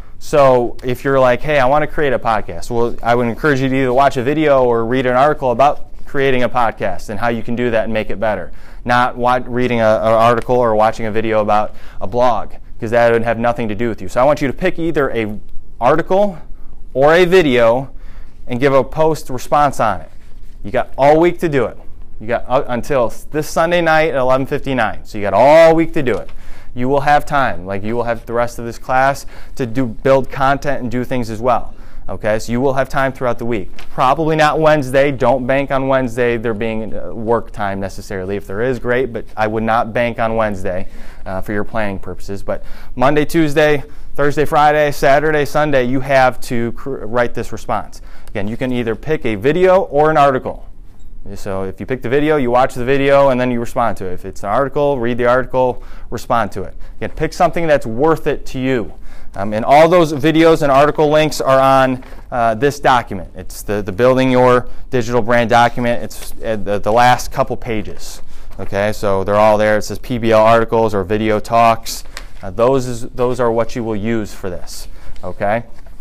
So if you're like, hey, I want to create a podcast, well, I would encourage you to either watch a video or read an article about creating a podcast and how you can do that and make it better. Not what, reading an article or watching a video about a blog, because that would have nothing to do with you. So I want you to pick either a article or a video and give a post response on it. You got all week to do it. You got uh, until this Sunday night at eleven fifty-nine. So you got all week to do it. You will have time, like you will have the rest of this class to do build content and do things as well. Okay, so you will have time throughout the week. Probably not Wednesday. Don't bank on Wednesday there being work time necessarily. If there is, great, but I would not bank on Wednesday uh, for your planning purposes. But Monday, Tuesday, Thursday, Friday, Saturday, Sunday, you have to write this response. Again, you can either pick a video or an article. So if you pick the video, you watch the video, and then you respond to it. If it's an article, read the article, respond to it. Again, pick something that's worth it to you. Um, and all those videos and article links are on uh, this document. It's the, the Building Your Digital Brand document. It's at the, the last couple pages. Okay, so they're all there. It says P B L articles or video talks. Uh, those, is, those are what you will use for this. Okay?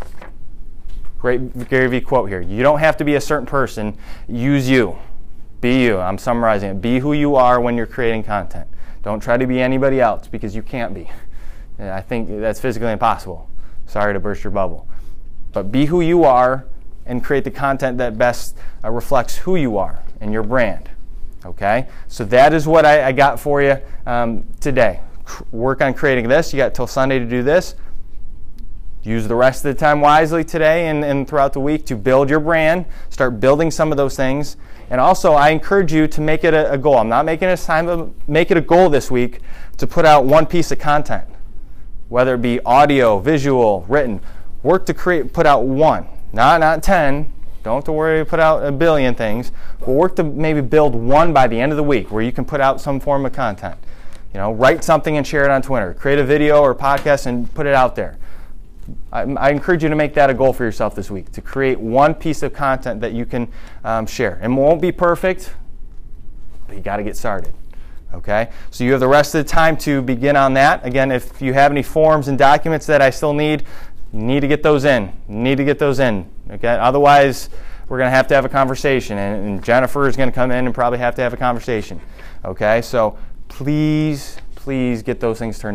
Great Gary Vee quote here. You don't have to be a certain person. Use you. Be you. I'm summarizing it. Be who you are when you're creating content. Don't try to be anybody else, because you can't be. I think that's physically impossible. Sorry to burst your bubble. But be who you are and create the content that best uh, reflects who you are and your brand. Okay? So that is what I, I got for you um, today. C- work on creating this. You got till Sunday to do this. Use the rest of the time wisely today and, and throughout the week to build your brand. Start building some of those things. And also, I encourage you to make it a, a goal. I'm not making it a time, but make it a goal this week to put out one piece of content. Whether it be audio, visual, written, work to create, put out one, not not ten. Don't have to worry to put out a billion things, but work to maybe build one by the end of the week where you can put out some form of content. You know, write something and share it on Twitter. Create a video or a podcast and put it out there. I, I encourage you to make that a goal for yourself this week, to create one piece of content that you can um, share. It won't be perfect, but you got to get started. Okay, so you have the rest of the time to begin on that. Again, if you have any forms and documents that I still need, you need to get those in. You need to get those in. Okay, otherwise we're going to have to have a conversation, and, and Jennifer is going to come in and probably have to have a conversation. Okay, so please, please get those things turned in.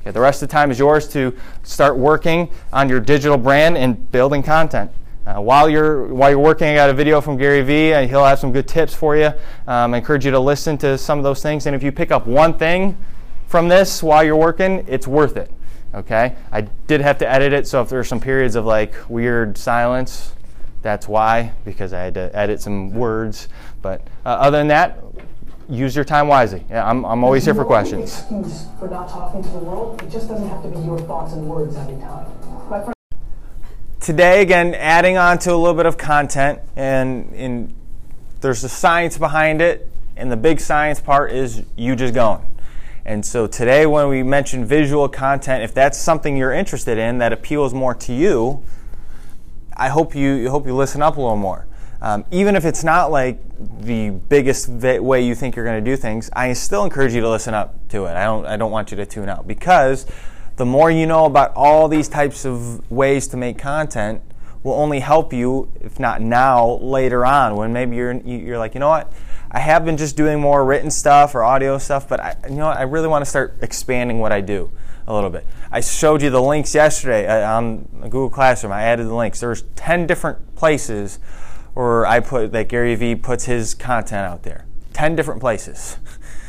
Okay, the rest of the time is yours to start working on your digital brand and building content. Uh, while you're while you're working, I got a video from Gary Vee. Uh, he'll have some good tips for you. Um, I encourage you to listen to some of those things. And if you pick up one thing from this while you're working, it's worth it. Okay? I did have to edit it, so if there's some periods of like weird silence, that's why, because I had to edit some words. But uh, other than that, use your time wisely. Yeah, I'm I'm always here for questions. Excuse for not talking to the world. It just doesn't have to be your thoughts and words every time. My friend. Today, again, adding on to a little bit of content, and, and there's the science behind it, and the big science part is you just going. And so today, when we mention visual content, if that's something you're interested in that appeals more to you, I hope you I hope you listen up a little more. Um, even if it's not like the biggest way you think you're going to do things, I still encourage you to listen up to it. I don't I don't want you to tune out, because the more you know about all these types of ways to make content will only help you, if not now, later on, when maybe you're you're like, you know what, I have been just doing more written stuff or audio stuff, but I, you know what, I really want to start expanding what I do a little bit. I showed you the links yesterday on Google Classroom. I added the links. There's ten different places where I put that Gary Vee puts his content out there. ten different places.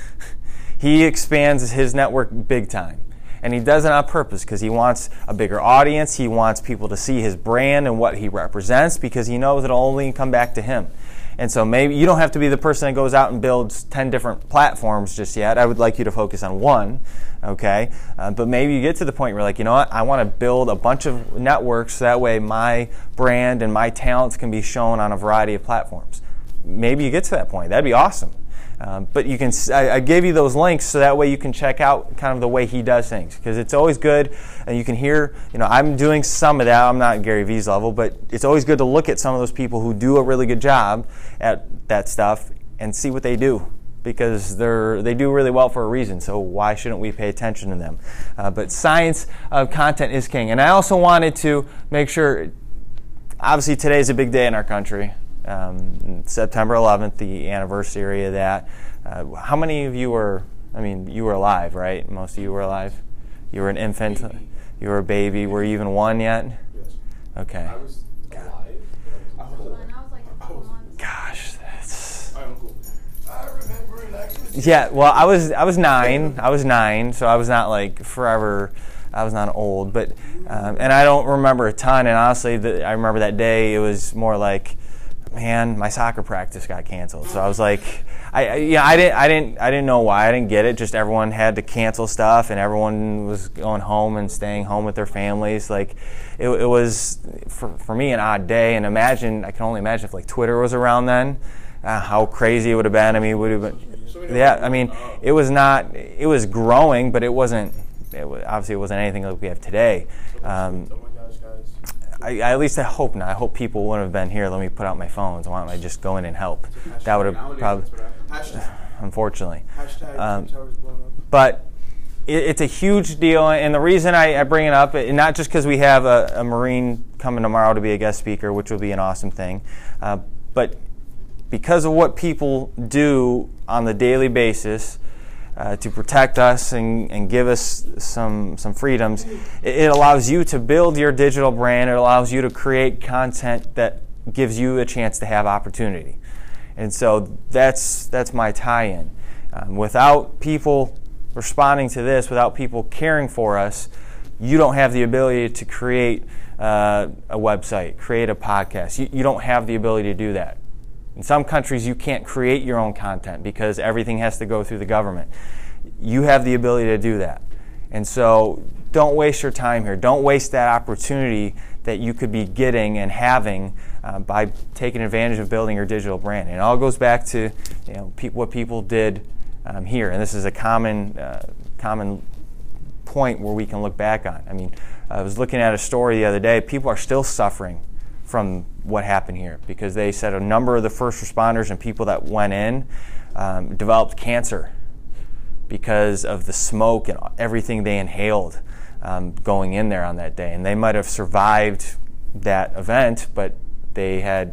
He expands his network big time. And he does it on purpose because he wants a bigger audience. He wants people to see his brand and what he represents, because he knows it'll only come back to him. And so maybe you don't have to be the person that goes out and builds ten different platforms just yet. I would like you to focus on one, okay? Uh, but maybe you get to the point where you're like, you know what, I want to build a bunch of networks so that way my brand and my talents can be shown on a variety of platforms. Maybe you get to that point. That'd be awesome. Um, but you can. I, I gave you those links so that way you can check out kind of the way he does things, because it's always good, and you can hear. You know, I'm doing some of that. I'm not Gary Vee's level, but it's always good to look at some of those people who do a really good job at that stuff and see what they do, because they're they do really well for a reason. So why shouldn't we pay attention to them? Uh, but science of content is king, and I also wanted to make sure. Obviously, today is a big day in our country. Um, September eleventh, the anniversary of that. Uh, how many of you were, I mean, you were alive, right? Most of you were alive? You were an infant? Baby. You were a baby. Were you even one yet? Yes. Okay. I was alive. I was alive. I was like a couple months. Gosh, that's... My uncle. I remember it like it was Yeah, well, I was I was nine. I was nine, so I was not like forever. I was not old, but um, and I don't remember a ton. And honestly, the, I remember that day. It was more like, man, my soccer practice got canceled. So I was like, I, I yeah, I didn't, I didn't, I didn't know why. I didn't get it. Just everyone had to cancel stuff, and everyone was going home and staying home with their families. Like, it, it was for for me an odd day. And imagine, I can only imagine if like Twitter was around then, uh, how crazy it would have been. I mean, it would have been, yeah. I mean, it was not. It was growing, but it wasn't. It was, obviously, it wasn't anything like we have today. Um, I, I, at least I hope not. I hope people wouldn't have been here. Let me put out my phones. Why don't I just go in and help? That would have probably, unfortunately. Um, but it, it's a huge deal, and the reason I, I bring it up, and not just because we have a, a Marine coming tomorrow to be a guest speaker, which will be an awesome thing, uh, but because of what people do on the daily basis. Uh, to protect us and, and give us some some freedoms, it, it allows you to build your digital brand. It allows you to create content that gives you a chance to have opportunity. And so that's that's my tie-in. Um, without people responding to this, without people caring for us, you don't have the ability to create uh, a website, create a podcast. You, you don't have the ability to do that. In some countries, you can't create your own content because everything has to go through the government. You have the ability to do that. And so don't waste your time here. Don't waste that opportunity that you could be getting and having uh, by taking advantage of building your digital brand. And it all goes back to, you know, pe- what people did um, here. And this is a common, uh, common point where we can look back on. I mean, I was looking at a story the other day. People are still suffering from what happened here, because they said a number of the first responders and people that went in um, developed cancer because of the smoke and everything they inhaled um, going in there on that day. And they might have survived that event, but they had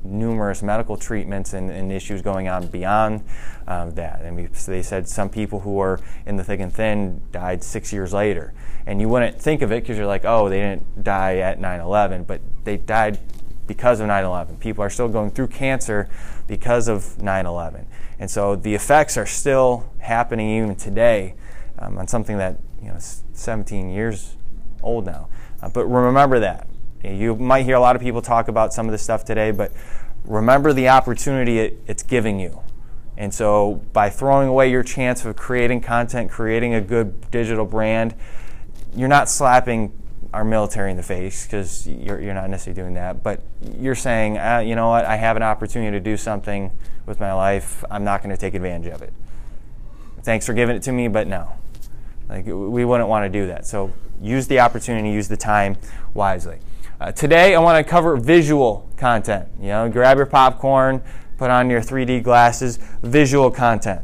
numerous medical treatments and, and issues going on beyond um, that. I mean, so they said some people who were in the thick and thin died six years later. And you wouldn't think of it because you're like, oh, they didn't die at nine eleven, but they died because of nine eleven. People are still going through cancer because of nine eleven. And so the effects are still happening even today um, on something that, you know, is seventeen years old now. Uh, but remember that. You might hear a lot of people talk about some of this stuff today, but remember the opportunity it, it's giving you. And so by throwing away your chance of creating content, creating a good digital brand, you're not slapping our military in the face, because you're, you're not necessarily doing that, but you're saying, uh, you know what, I have an opportunity to do something with my life. I'm not going to take advantage of it. Thanks for giving it to me, but no. Like, we wouldn't want to do that. So use the opportunity, use the time wisely. Uh, today, I want to cover visual content. You know, grab your popcorn, put on your three D glasses, visual content.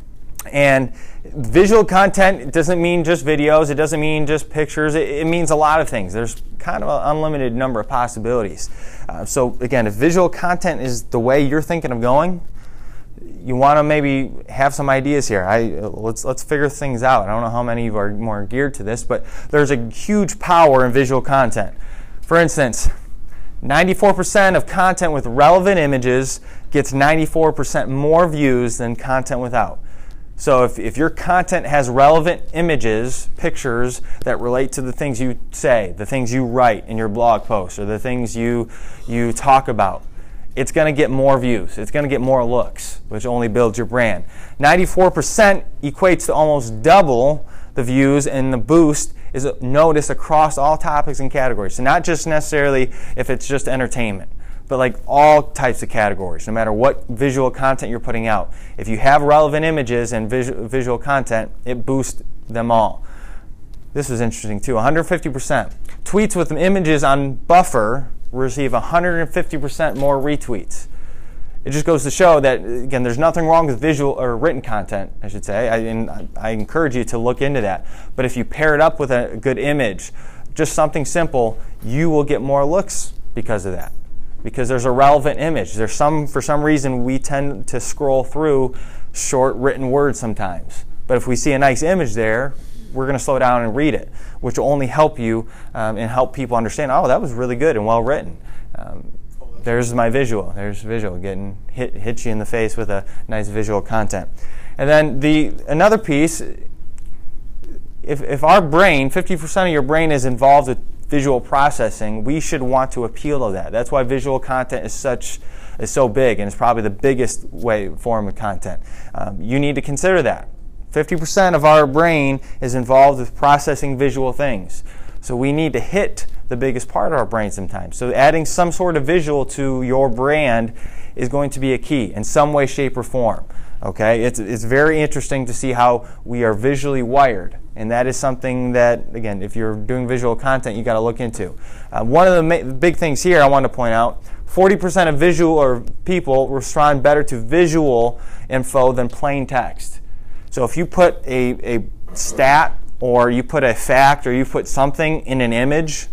And visual content doesn't mean just videos. It doesn't mean just pictures. It, it means a lot of things. There's kind of an unlimited number of possibilities. Uh, so again, if visual content is the way you're thinking of going, you want to maybe have some ideas here. I, let's, let's figure things out. I don't know how many of you are more geared to this, but there's a huge power in visual content. For instance, ninety-four percent of content with relevant images gets ninety-four percent more views than content without. So if, if your content has relevant images, pictures that relate to the things you say, the things you write in your blog posts, or the things you, you talk about, it's going to get more views. It's going to get more looks, which only builds your brand. ninety-four percent equates to almost double the views, and the boost is noticed across all topics and categories. So not just necessarily if it's just entertainment, but like all types of categories, no matter what visual content you're putting out. If you have relevant images and visual, visual content, it boosts them all. This is interesting too, one hundred fifty percent. Tweets with images on Buffer receive one hundred fifty percent more retweets. It just goes to show that, again, there's nothing wrong with visual or written content, I should say. I, and I encourage you to look into that. But if you pair it up with a good image, just something simple, you will get more looks because of that. Because there's a relevant image. There's some, for some reason, we tend to scroll through short written words sometimes. But if we see a nice image there, we're going to slow down and read it, which will only help you um, and help people understand, oh, that was really good and well written. Um, there's my visual. There's visual, getting hit, hit you in the face with a nice visual content. And then the another piece, if, if our brain, fifty percent of your brain is involved with visual processing, we should want to appeal to that. That's why visual content is such is so big, and it's probably the biggest way form of content. Um, you need to consider that. fifty percent of our brain is involved with processing visual things. So we need to hit the biggest part of our brain sometimes. So adding some sort of visual to your brand is going to be a key in some way, shape, or form. Okay, it's, it's very interesting to see how we are visually wired. And that is something that, again, if you're doing visual content, you got to look into. Uh, one of the ma- big things here I want to point out, forty percent of visual or people respond better to visual info than plain text. So if you put a, a stat, or you put a fact, or you put something in an image,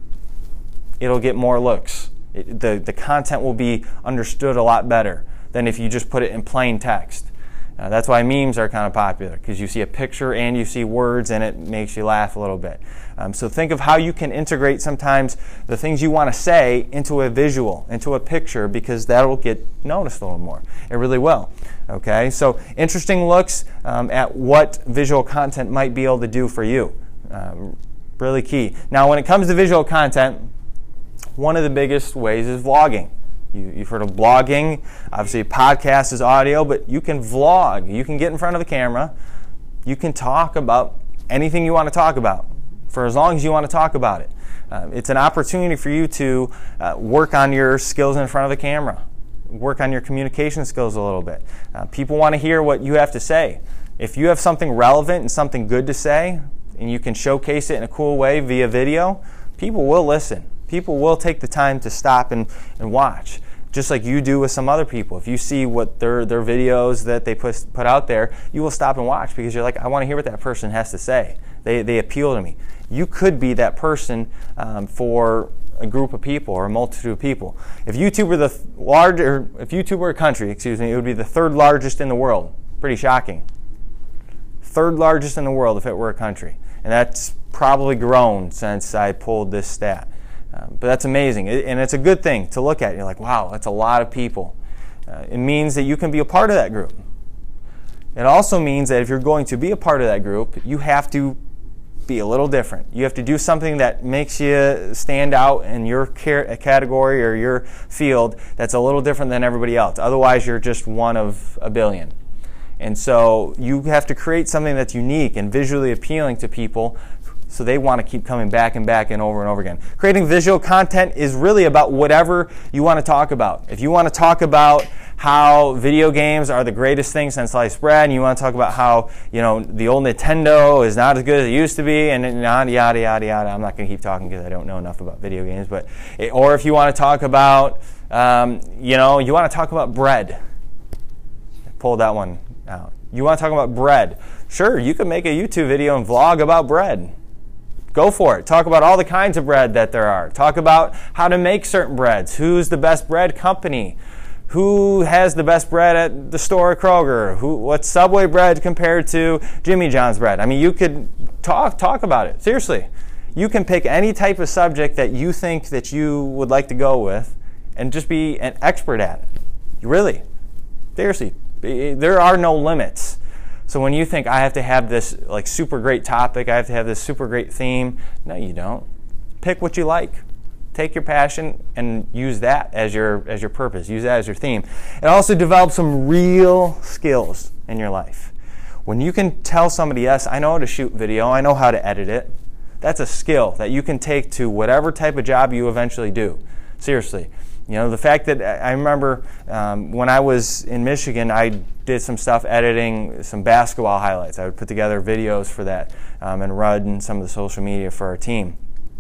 it'll get more looks. It, the, the content will be understood a lot better than if you just put it in plain text. Uh, that's why memes are kind of popular, because you see a picture and you see words and it makes you laugh a little bit. Um, so think of how you can integrate sometimes the things you want to say into a visual, into a picture, because that'll get noticed a little more. It really will. Okay, so interesting looks um, at what visual content might be able to do for you. Um, really key. Now, when it comes to visual content, one of the biggest ways is vlogging. You, you've heard of blogging. Obviously, a podcast is audio, but you can vlog. You can get in front of the camera. You can talk about anything you want to talk about for as long as you want to talk about it. Uh, it's an opportunity for you to uh, work on your skills in front of the camera. Work on your communication skills a little bit. Uh, people want to hear what you have to say. If you have something relevant and something good to say, and you can showcase it in a cool way via video, people will listen. People will take the time to stop and, and watch, just like you do with some other people. If you see what their their videos that they put, put out there, you will stop and watch because you're like, I want to hear what that person has to say. They, they appeal to me. You could be that person um, for a group of people or a multitude of people. If YouTube were the th- large, or if YouTube were a country, excuse me, it would be the third largest in the world. Pretty shocking. Third largest in the world if it were a country. And that's probably grown since I pulled this stat. Um, but that's amazing. It, and it's a good thing to look at. You're like, wow, that's a lot of people. Uh, it means that you can be a part of that group. It also means that if you're going to be a part of that group, you have to be a little different. You have to do something that makes you stand out in your category or your field that's a little different than everybody else. Otherwise, you're just one of a billion. And so you have to create something that's unique and visually appealing to people so they want to keep coming back and back and over and over again. Creating visual content is really about whatever you want to talk about. If you want to talk about how video games are the greatest thing since sliced bread, and you want to talk about how, you know, the old Nintendo is not as good as it used to be, and yada, yada, yada, yada. I'm not going to keep talking because I don't know enough about video games. But it, or if you want to talk about, um, you know, you want to talk about bread. Pull that one out. You want to talk about bread. Sure, you can make a YouTube video and vlog about bread. Go for it. Talk about all the kinds of bread that there are. Talk about how to make certain breads. Who's the best bread company? Who has the best bread at the store at Kroger? Who, what's Subway bread compared to Jimmy John's bread? I mean, you could talk talk about it. Seriously. You can pick any type of subject that you think that you would like to go with and just be an expert at it. Really. Seriously. There are no limits. So when you think, I have to have this like super great topic, I have to have this super great theme, no, you don't. Pick what you like. Take your passion and use that as your as your purpose. Use that as your theme. And also develop some real skills in your life. When you can tell somebody, yes, I know how to shoot video, I know how to edit it, that's a skill that you can take to whatever type of job you eventually do. Seriously. You know, the fact that I remember um, when I was in Michigan, I did some stuff editing some basketball highlights. I would put together videos for that um, and run some of the social media for our team.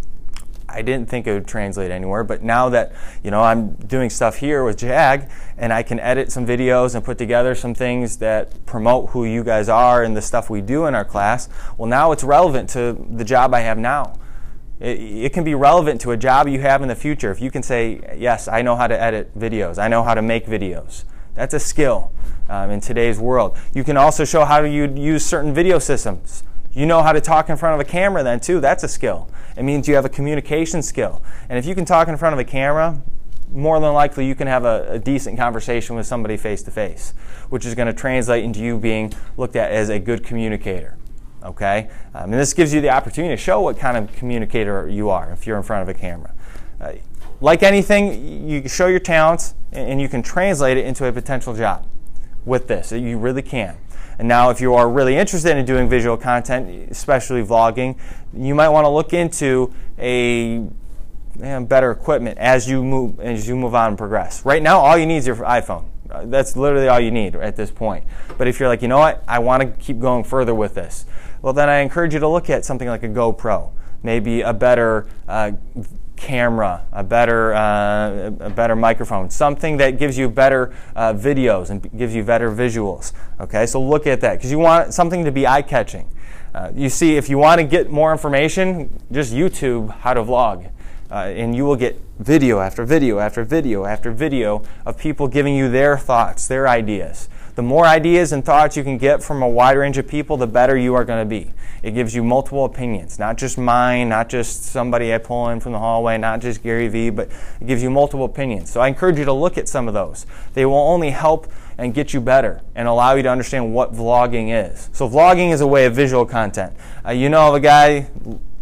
I didn't think it would translate anywhere, but now that, you know, I'm doing stuff here with JAG and I can edit some videos and put together some things that promote who you guys are and the stuff we do in our class, well, now it's relevant to the job I have now. It, it can be relevant to a job you have in the future. If you can say, yes, I know how to edit videos, I know how to make videos. That's a skill um, in today's world. You can also show how you use certain video systems. You know how to talk in front of a camera then too. That's a skill. It means you have a communication skill. And if you can talk in front of a camera, more than likely you can have a, a decent conversation with somebody face to face, which is going to translate into you being looked at as a good communicator. Okay? Um, and this gives you the opportunity to show what kind of communicator you are if you're in front of a camera. Uh, like anything, you show your talents and you can translate it into a potential job with this. You really can. And now if you are really interested in doing visual content, especially vlogging, you might want to look into a man, better equipment as you move as you move on and progress. Right now, all you need is your iPhone. That's literally all you need at this point. But if you're like, you know what, I want to keep going further with this, well, then I encourage you to look at something like a GoPro, maybe a better uh, camera, a better uh, a better microphone, something that gives you better uh, videos and gives you better visuals. Okay, so look at that because you want something to be eye-catching. Uh, you see, if you want to get more information, just YouTube how to vlog. Uh, and you will get video after video after video after video of people giving you their thoughts, their ideas. The more ideas and thoughts you can get from a wide range of people, the better you are going to be. It gives you multiple opinions, not just mine, not just somebody I pull in from the hallway, not just Gary Vee, but it gives you multiple opinions. So I encourage you to look at some of those. They will only help and get you better and allow you to understand what vlogging is. So vlogging is a way of visual content. Uh, you know of a guy,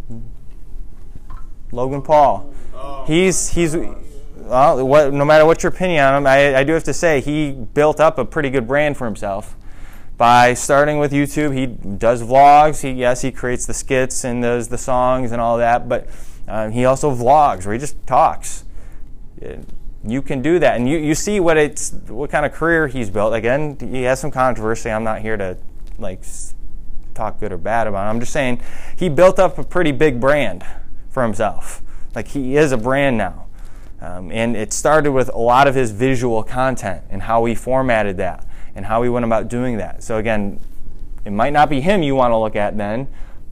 Logan Paul. He's he's well, what, no matter what your opinion on him, I, I do have to say he built up a pretty good brand for himself by starting with YouTube. He does vlogs. He yes, he creates the skits and does the songs and all that, but uh, he also vlogs where he just talks. You can do that, and you, you see what it's what kind of career he's built. Again, he has some controversy. I'm not here to like talk good or bad about him. I'm just saying he built up a pretty big brand for himself. Like he is a brand now. Um, and it started with a lot of his visual content and how he formatted that and how he went about doing that. So again, it might not be him you want to look at then,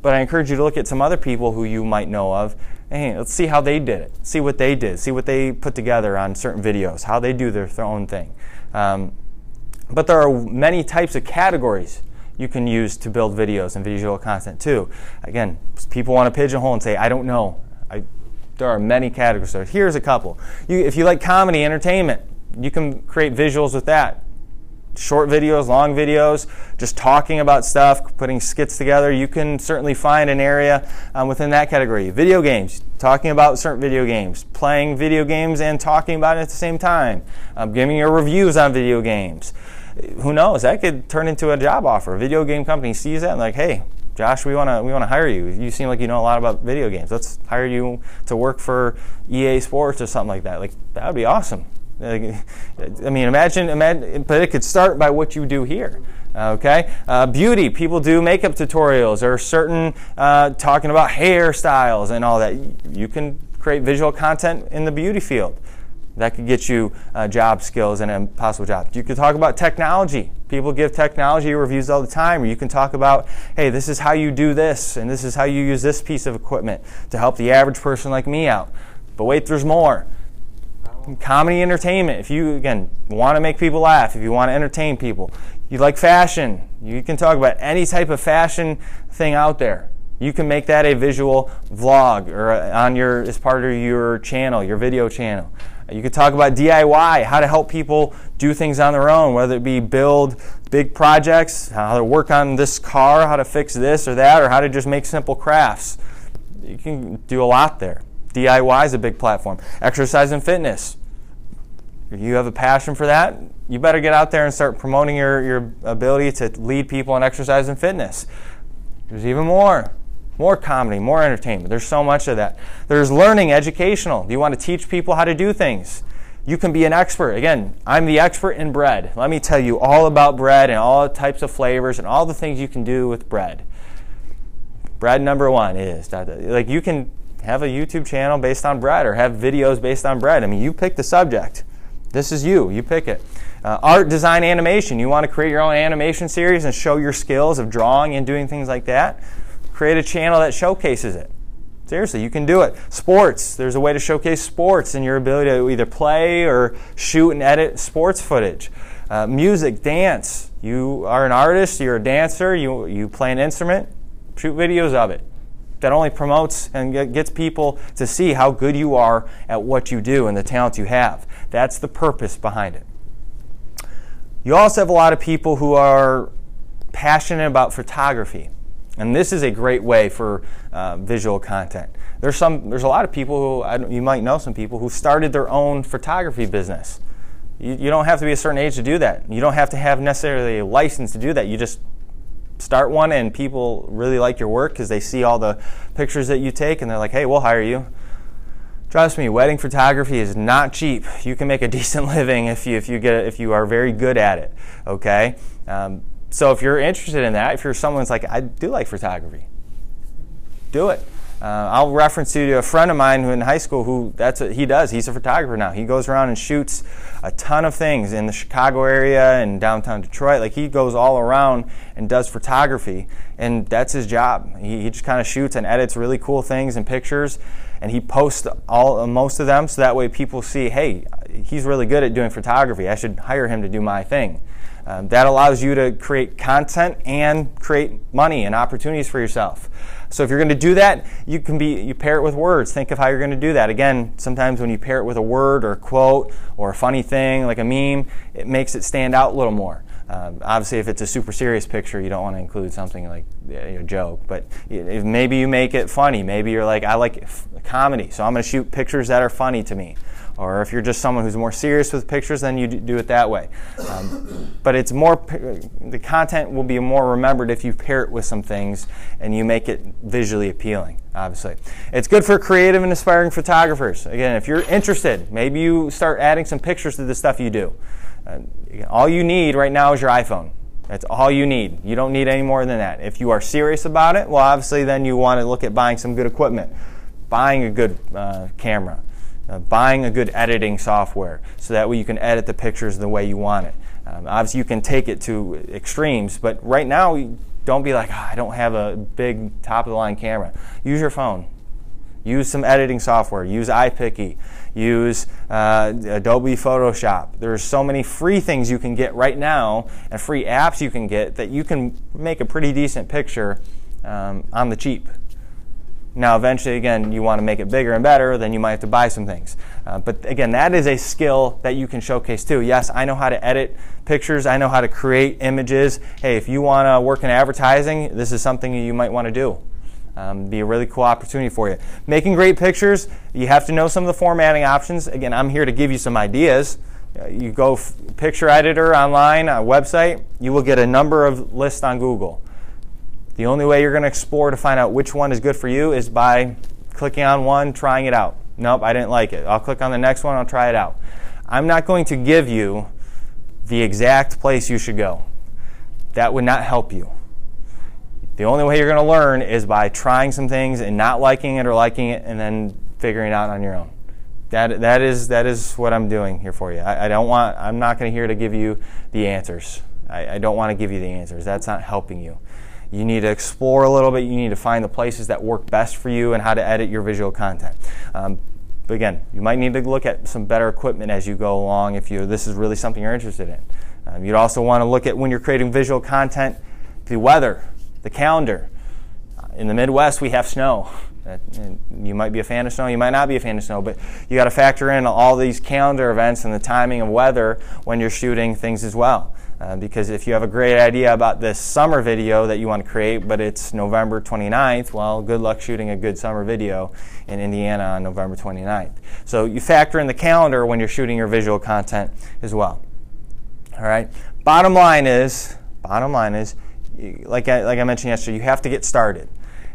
but I encourage you to look at some other people who you might know of. Hey, let's see how they did it. See what they did. See what they put together on certain videos, how they do their, their own thing. Um, but there are many types of categories you can use to build videos and visual content too. Again, people want to pigeonhole and say, I don't know. I, there are many categories. So here's a couple. You, if you like comedy, entertainment, you can create visuals with that. Short videos, long videos, just talking about stuff, putting skits together. You can certainly find an area um, within that category. Video games, talking about certain video games, playing video games and talking about it at the same time, um, giving your reviews on video games. Who knows? That could turn into a job offer. A video game company sees that and like, hey, Josh, we want to we want to hire you. You seem like you know a lot about video games. Let's hire you to work for E A Sports or something like that. Like, that would be awesome. I mean, imagine, imagine, but it could start by what you do here. Okay, uh, beauty. People do makeup tutorials or certain uh, talking about hairstyles and all that. You can create visual content in the beauty field. That could get you uh, job skills and a possible job. You could talk about technology. People give technology reviews all the time. Or you can talk about, hey, this is how you do this, and this is how you use this piece of equipment to help the average person like me out. But wait, there's more. Comedy, entertainment. If you, again, want to make people laugh, if you want to entertain people, you like fashion, you can talk about any type of fashion thing out there. You can make that a visual vlog or on your as part of your channel, your video channel. You could talk about D I Y, how to help people do things on their own, whether it be build big projects, how to work on this car, how to fix this or that, or how to just make simple crafts. You can do a lot there. D I Y is a big platform. Exercise and fitness. If you have a passion for that, you better get out there and start promoting your, your ability to lead people in exercise and fitness. There's even more. More comedy, more entertainment. There's so much of that. There's learning, educational. Do you want to teach people how to do things? You can be an expert. Again, I'm the expert in bread. Let me tell you all about bread and all types of flavors and all the things you can do with bread. Bread number one is, like, you can have a YouTube channel based on bread or have videos based on bread. I mean, you pick the subject. This is you. You pick it. Uh, art, design, animation. You want to create your own animation series and show your skills of drawing and doing things like that? Create a channel that showcases it. Seriously, you can do it. Sports. There's a way to showcase sports and your ability to either play or shoot and edit sports footage. Uh, music, dance. You are an artist. You're a dancer. You, you play an instrument. Shoot videos of it. That only promotes and gets people to see how good you are at what you do and the talent you have. That's the purpose behind it. You also have a lot of people who are passionate about photography. And this is a great way for uh, visual content. There's some. There's a lot of people who, I don't, you might know some people who started their own photography business. You, you don't have to be a certain age to do that. You don't have to have necessarily a license to do that. You just start one and people really like your work because they see all the pictures that you take and they're like, hey, we'll hire you. Trust me, wedding photography is not cheap. You can make a decent living if you if you get if you are very good at it. Okay, um, so if you're interested in that, if you're someone who's like, I do like photography, do it. Uh, I'll reference you to a friend of mine who in high school who that's what he does. He's a photographer now. He goes around and shoots a ton of things in the Chicago area and downtown Detroit. Like, he goes all around and does photography, and that's his job. He, he just kind of shoots and edits really cool things and pictures, and he posts all uh, most of them so that way people see, hey, he's really good at doing photography. I should hire him to do my thing. Um, that allows you to create content and create money and opportunities for yourself. So if you're going to do that, you can be you pair it with words. Think of how you're going to do that. Again, sometimes when you pair it with a word or a quote or a funny thing like a meme, it makes it stand out a little more. Um, obviously, if it's a super serious picture, you don't want to include something like a joke. But if maybe you make it funny. Maybe you're like, I like comedy, so I'm going to shoot pictures that are funny to me. Or if you're just someone who's more serious with pictures, then you do it that way. Um, but it's more, the content will be more remembered if you pair it with some things and you make it visually appealing, obviously. It's good for creative and aspiring photographers. Again, if you're interested, maybe you start adding some pictures to the stuff you do. Uh, all you need right now is your iPhone. That's all you need. You don't need any more than that. If you are serious about it, well, obviously then you want to look at buying some good equipment, buying a good uh, camera. Uh, buying a good editing software so that way you can edit the pictures the way you want it. Um, obviously, you can take it to extremes, but right now don't be like, oh, I don't have a big top-of-the-line camera. Use your phone. Use some editing software. Use iPicky. Use uh, Adobe Photoshop. There's so many free things you can get right now and free apps you can get that you can make a pretty decent picture um, on the cheap. Now, eventually, again, you want to make it bigger and better, then you might have to buy some things. Uh, but again, that is a skill that you can showcase too. Yes, I know how to edit pictures. I know how to create images. Hey, if you want to work in advertising, this is something you might want to do. Um, be a really cool opportunity for you. Making great pictures, you have to know some of the formatting options. Again, I'm here to give you some ideas. Uh, you go f- picture editor online, a website, you will get a number of lists on Google. The only way you're going to explore to find out which one is good for you is by clicking on one, trying it out. Nope, I didn't like it. I'll click on the next one, I'll try it out. I'm not going to give you the exact place you should go. That would not help you. The only way you're going to learn is by trying some things and not liking it or liking it and then figuring it out on your own. That, that, is, that is what I'm doing here for you. I, I don't want, I'm not going to here to give you the answers. I, I don't want to give you the answers. That's not helping you. You need to explore a little bit. You need to find the places that work best for you and how to edit your visual content. Um, but again, you might need to look at some better equipment as you go along if you, this is really something you're interested in. Um, you'd also want to look at when you're creating visual content, the weather, the calendar. In the Midwest, we have snow. You might be a fan of snow, you might not be a fan of snow, but you got to factor in all these calendar events and the timing of weather when you're shooting things as well. Uh, because if you have a great idea about this summer video that you want to create, but it's November twenty-ninth, well, good luck shooting a good summer video in Indiana on November twenty-ninth. So you factor in the calendar when you're shooting your visual content as well. All right. Bottom line is, bottom line is, like I, like I mentioned yesterday, you have to get started.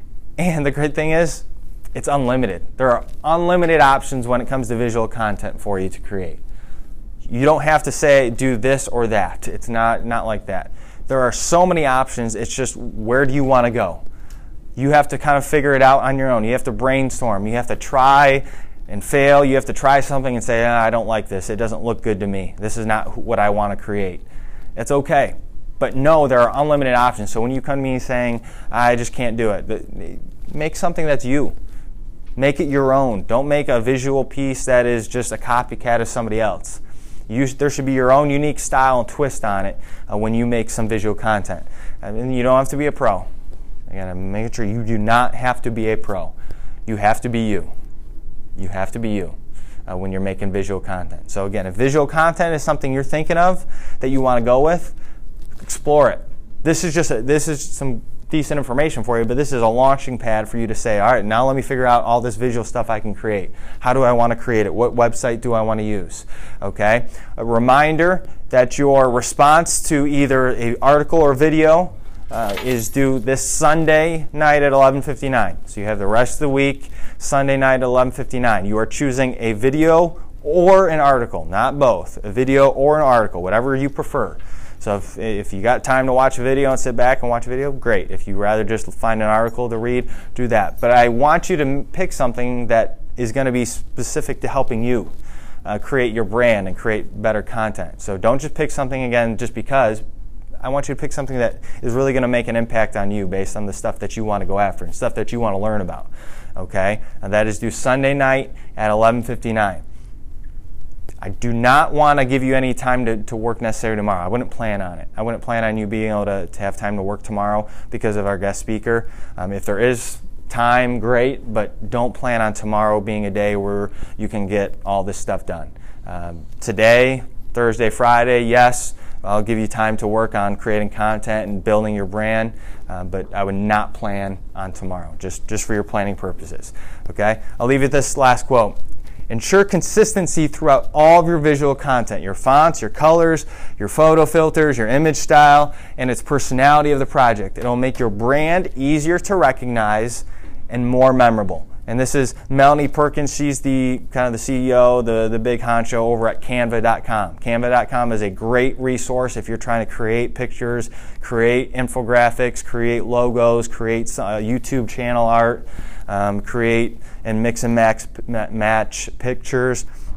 And the great thing is, it's unlimited. There are unlimited options when it comes to visual content for you to create. You don't have to say, do this or that. It's not, not like that. There are so many options. It's just, where do you want to go? You have to kind of figure it out on your own. You have to brainstorm. You have to try and fail. You have to try something and say, ah, I don't like this. It doesn't look good to me. This is not what I want to create. It's okay. But no, there are unlimited options. So when you come to me saying, I just can't do it, make something that's you. Make it your own. Don't make a visual piece that is just a copycat of somebody else. You, there should be your own unique style and twist on it uh, when you make some visual content. I mean, you don't have to be a pro. Again, I'm making sure you do not have to be a pro. You have to be you. You have to be you uh, when you're making visual content. So again, if visual content is something you're thinking of that you want to go with, explore it. This is just a, this is some decent information for you, but this is a launching pad for you to say, all right, now let me figure out all this visual stuff I can create. How do I want to create it? What website do I want to use? Okay. A reminder that your response to either an article or video uh, is due this Sunday night at eleven fifty-nine. So you have the rest of the week, Sunday night at eleven fifty-nine. You are choosing a video or an article, not both. A video or an article, whatever you prefer. So if, if you got time to watch a video and sit back and watch a video, great. If you rather just find an article to read, do that. But I want you to pick something that is going to be specific to helping you uh, create your brand and create better content. So don't just pick something, again, just because. I want you to pick something that is really going to make an impact on you based on the stuff that you want to go after and stuff that you want to learn about. Okay? And that is due Sunday night at eleven fifty-nine. I do not want to give you any time to, to work necessarily tomorrow. I wouldn't plan on it. I wouldn't plan on you being able to, to have time to work tomorrow because of our guest speaker. Um, if there is time, great, but don't plan on tomorrow being a day where you can get all this stuff done. Um, today, Thursday, Friday, yes, I'll give you time to work on creating content and building your brand, uh, but I would not plan on tomorrow, just, just for your planning purposes. Okay? I'll leave you with this last quote. Ensure consistency throughout all of your visual content, your fonts, your colors, your photo filters, your image style, and its personality of the project. It'll make your brand easier to recognize and more memorable. And this is Melanie Perkins. She's the kind of the C E O, the, the big honcho over at canva dot com. canva dot com is a great resource if you're trying to create pictures, create infographics, create logos, create uh, YouTube channel art, um, create and mix and max, match pictures.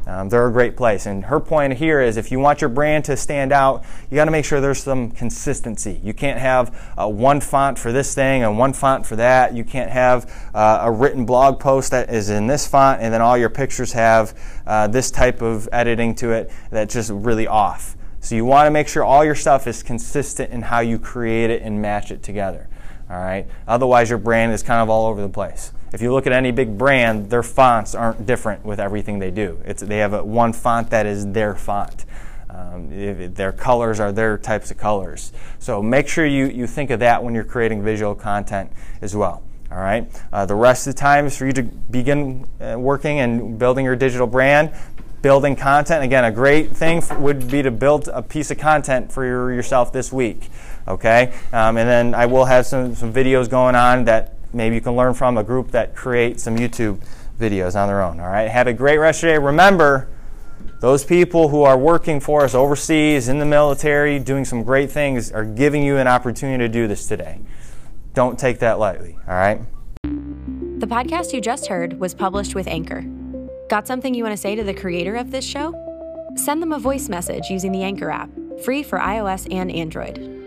Um, they're a great place. And her point here is if you want your brand to stand out, you got to make sure there's some consistency. You can't have uh, one font for this thing and one font for that. You can't have uh, a written blog post that is in this font and then all your pictures have uh, this type of editing to it that's just really off. So you want to make sure all your stuff is consistent in how you create it and match it together. All right. Otherwise, your brand is kind of all over the place. If you look at any big brand, their fonts aren't different with everything they do. It's, they have a, one font that is their font. Um, if their colors are their types of colors. So make sure you, you think of that when you're creating visual content as well. All right. Uh, the rest of the time is for you to begin uh, working and building your digital brand. Building content. Again, a great thing f- would be to build a piece of content for your, yourself this week. Okay. Um, and then I will have some, some videos going on that maybe you can learn from a group that creates some YouTube videos on their own. All right. Have a great rest of your day. Remember, those people who are working for us overseas, in the military, doing some great things, are giving you an opportunity to do this today. Don't take that lightly. All right. The podcast you just heard was published with Anchor. Got something you want to say to the creator of this show? Send them a voice message using the Anchor app, free for iOS and Android.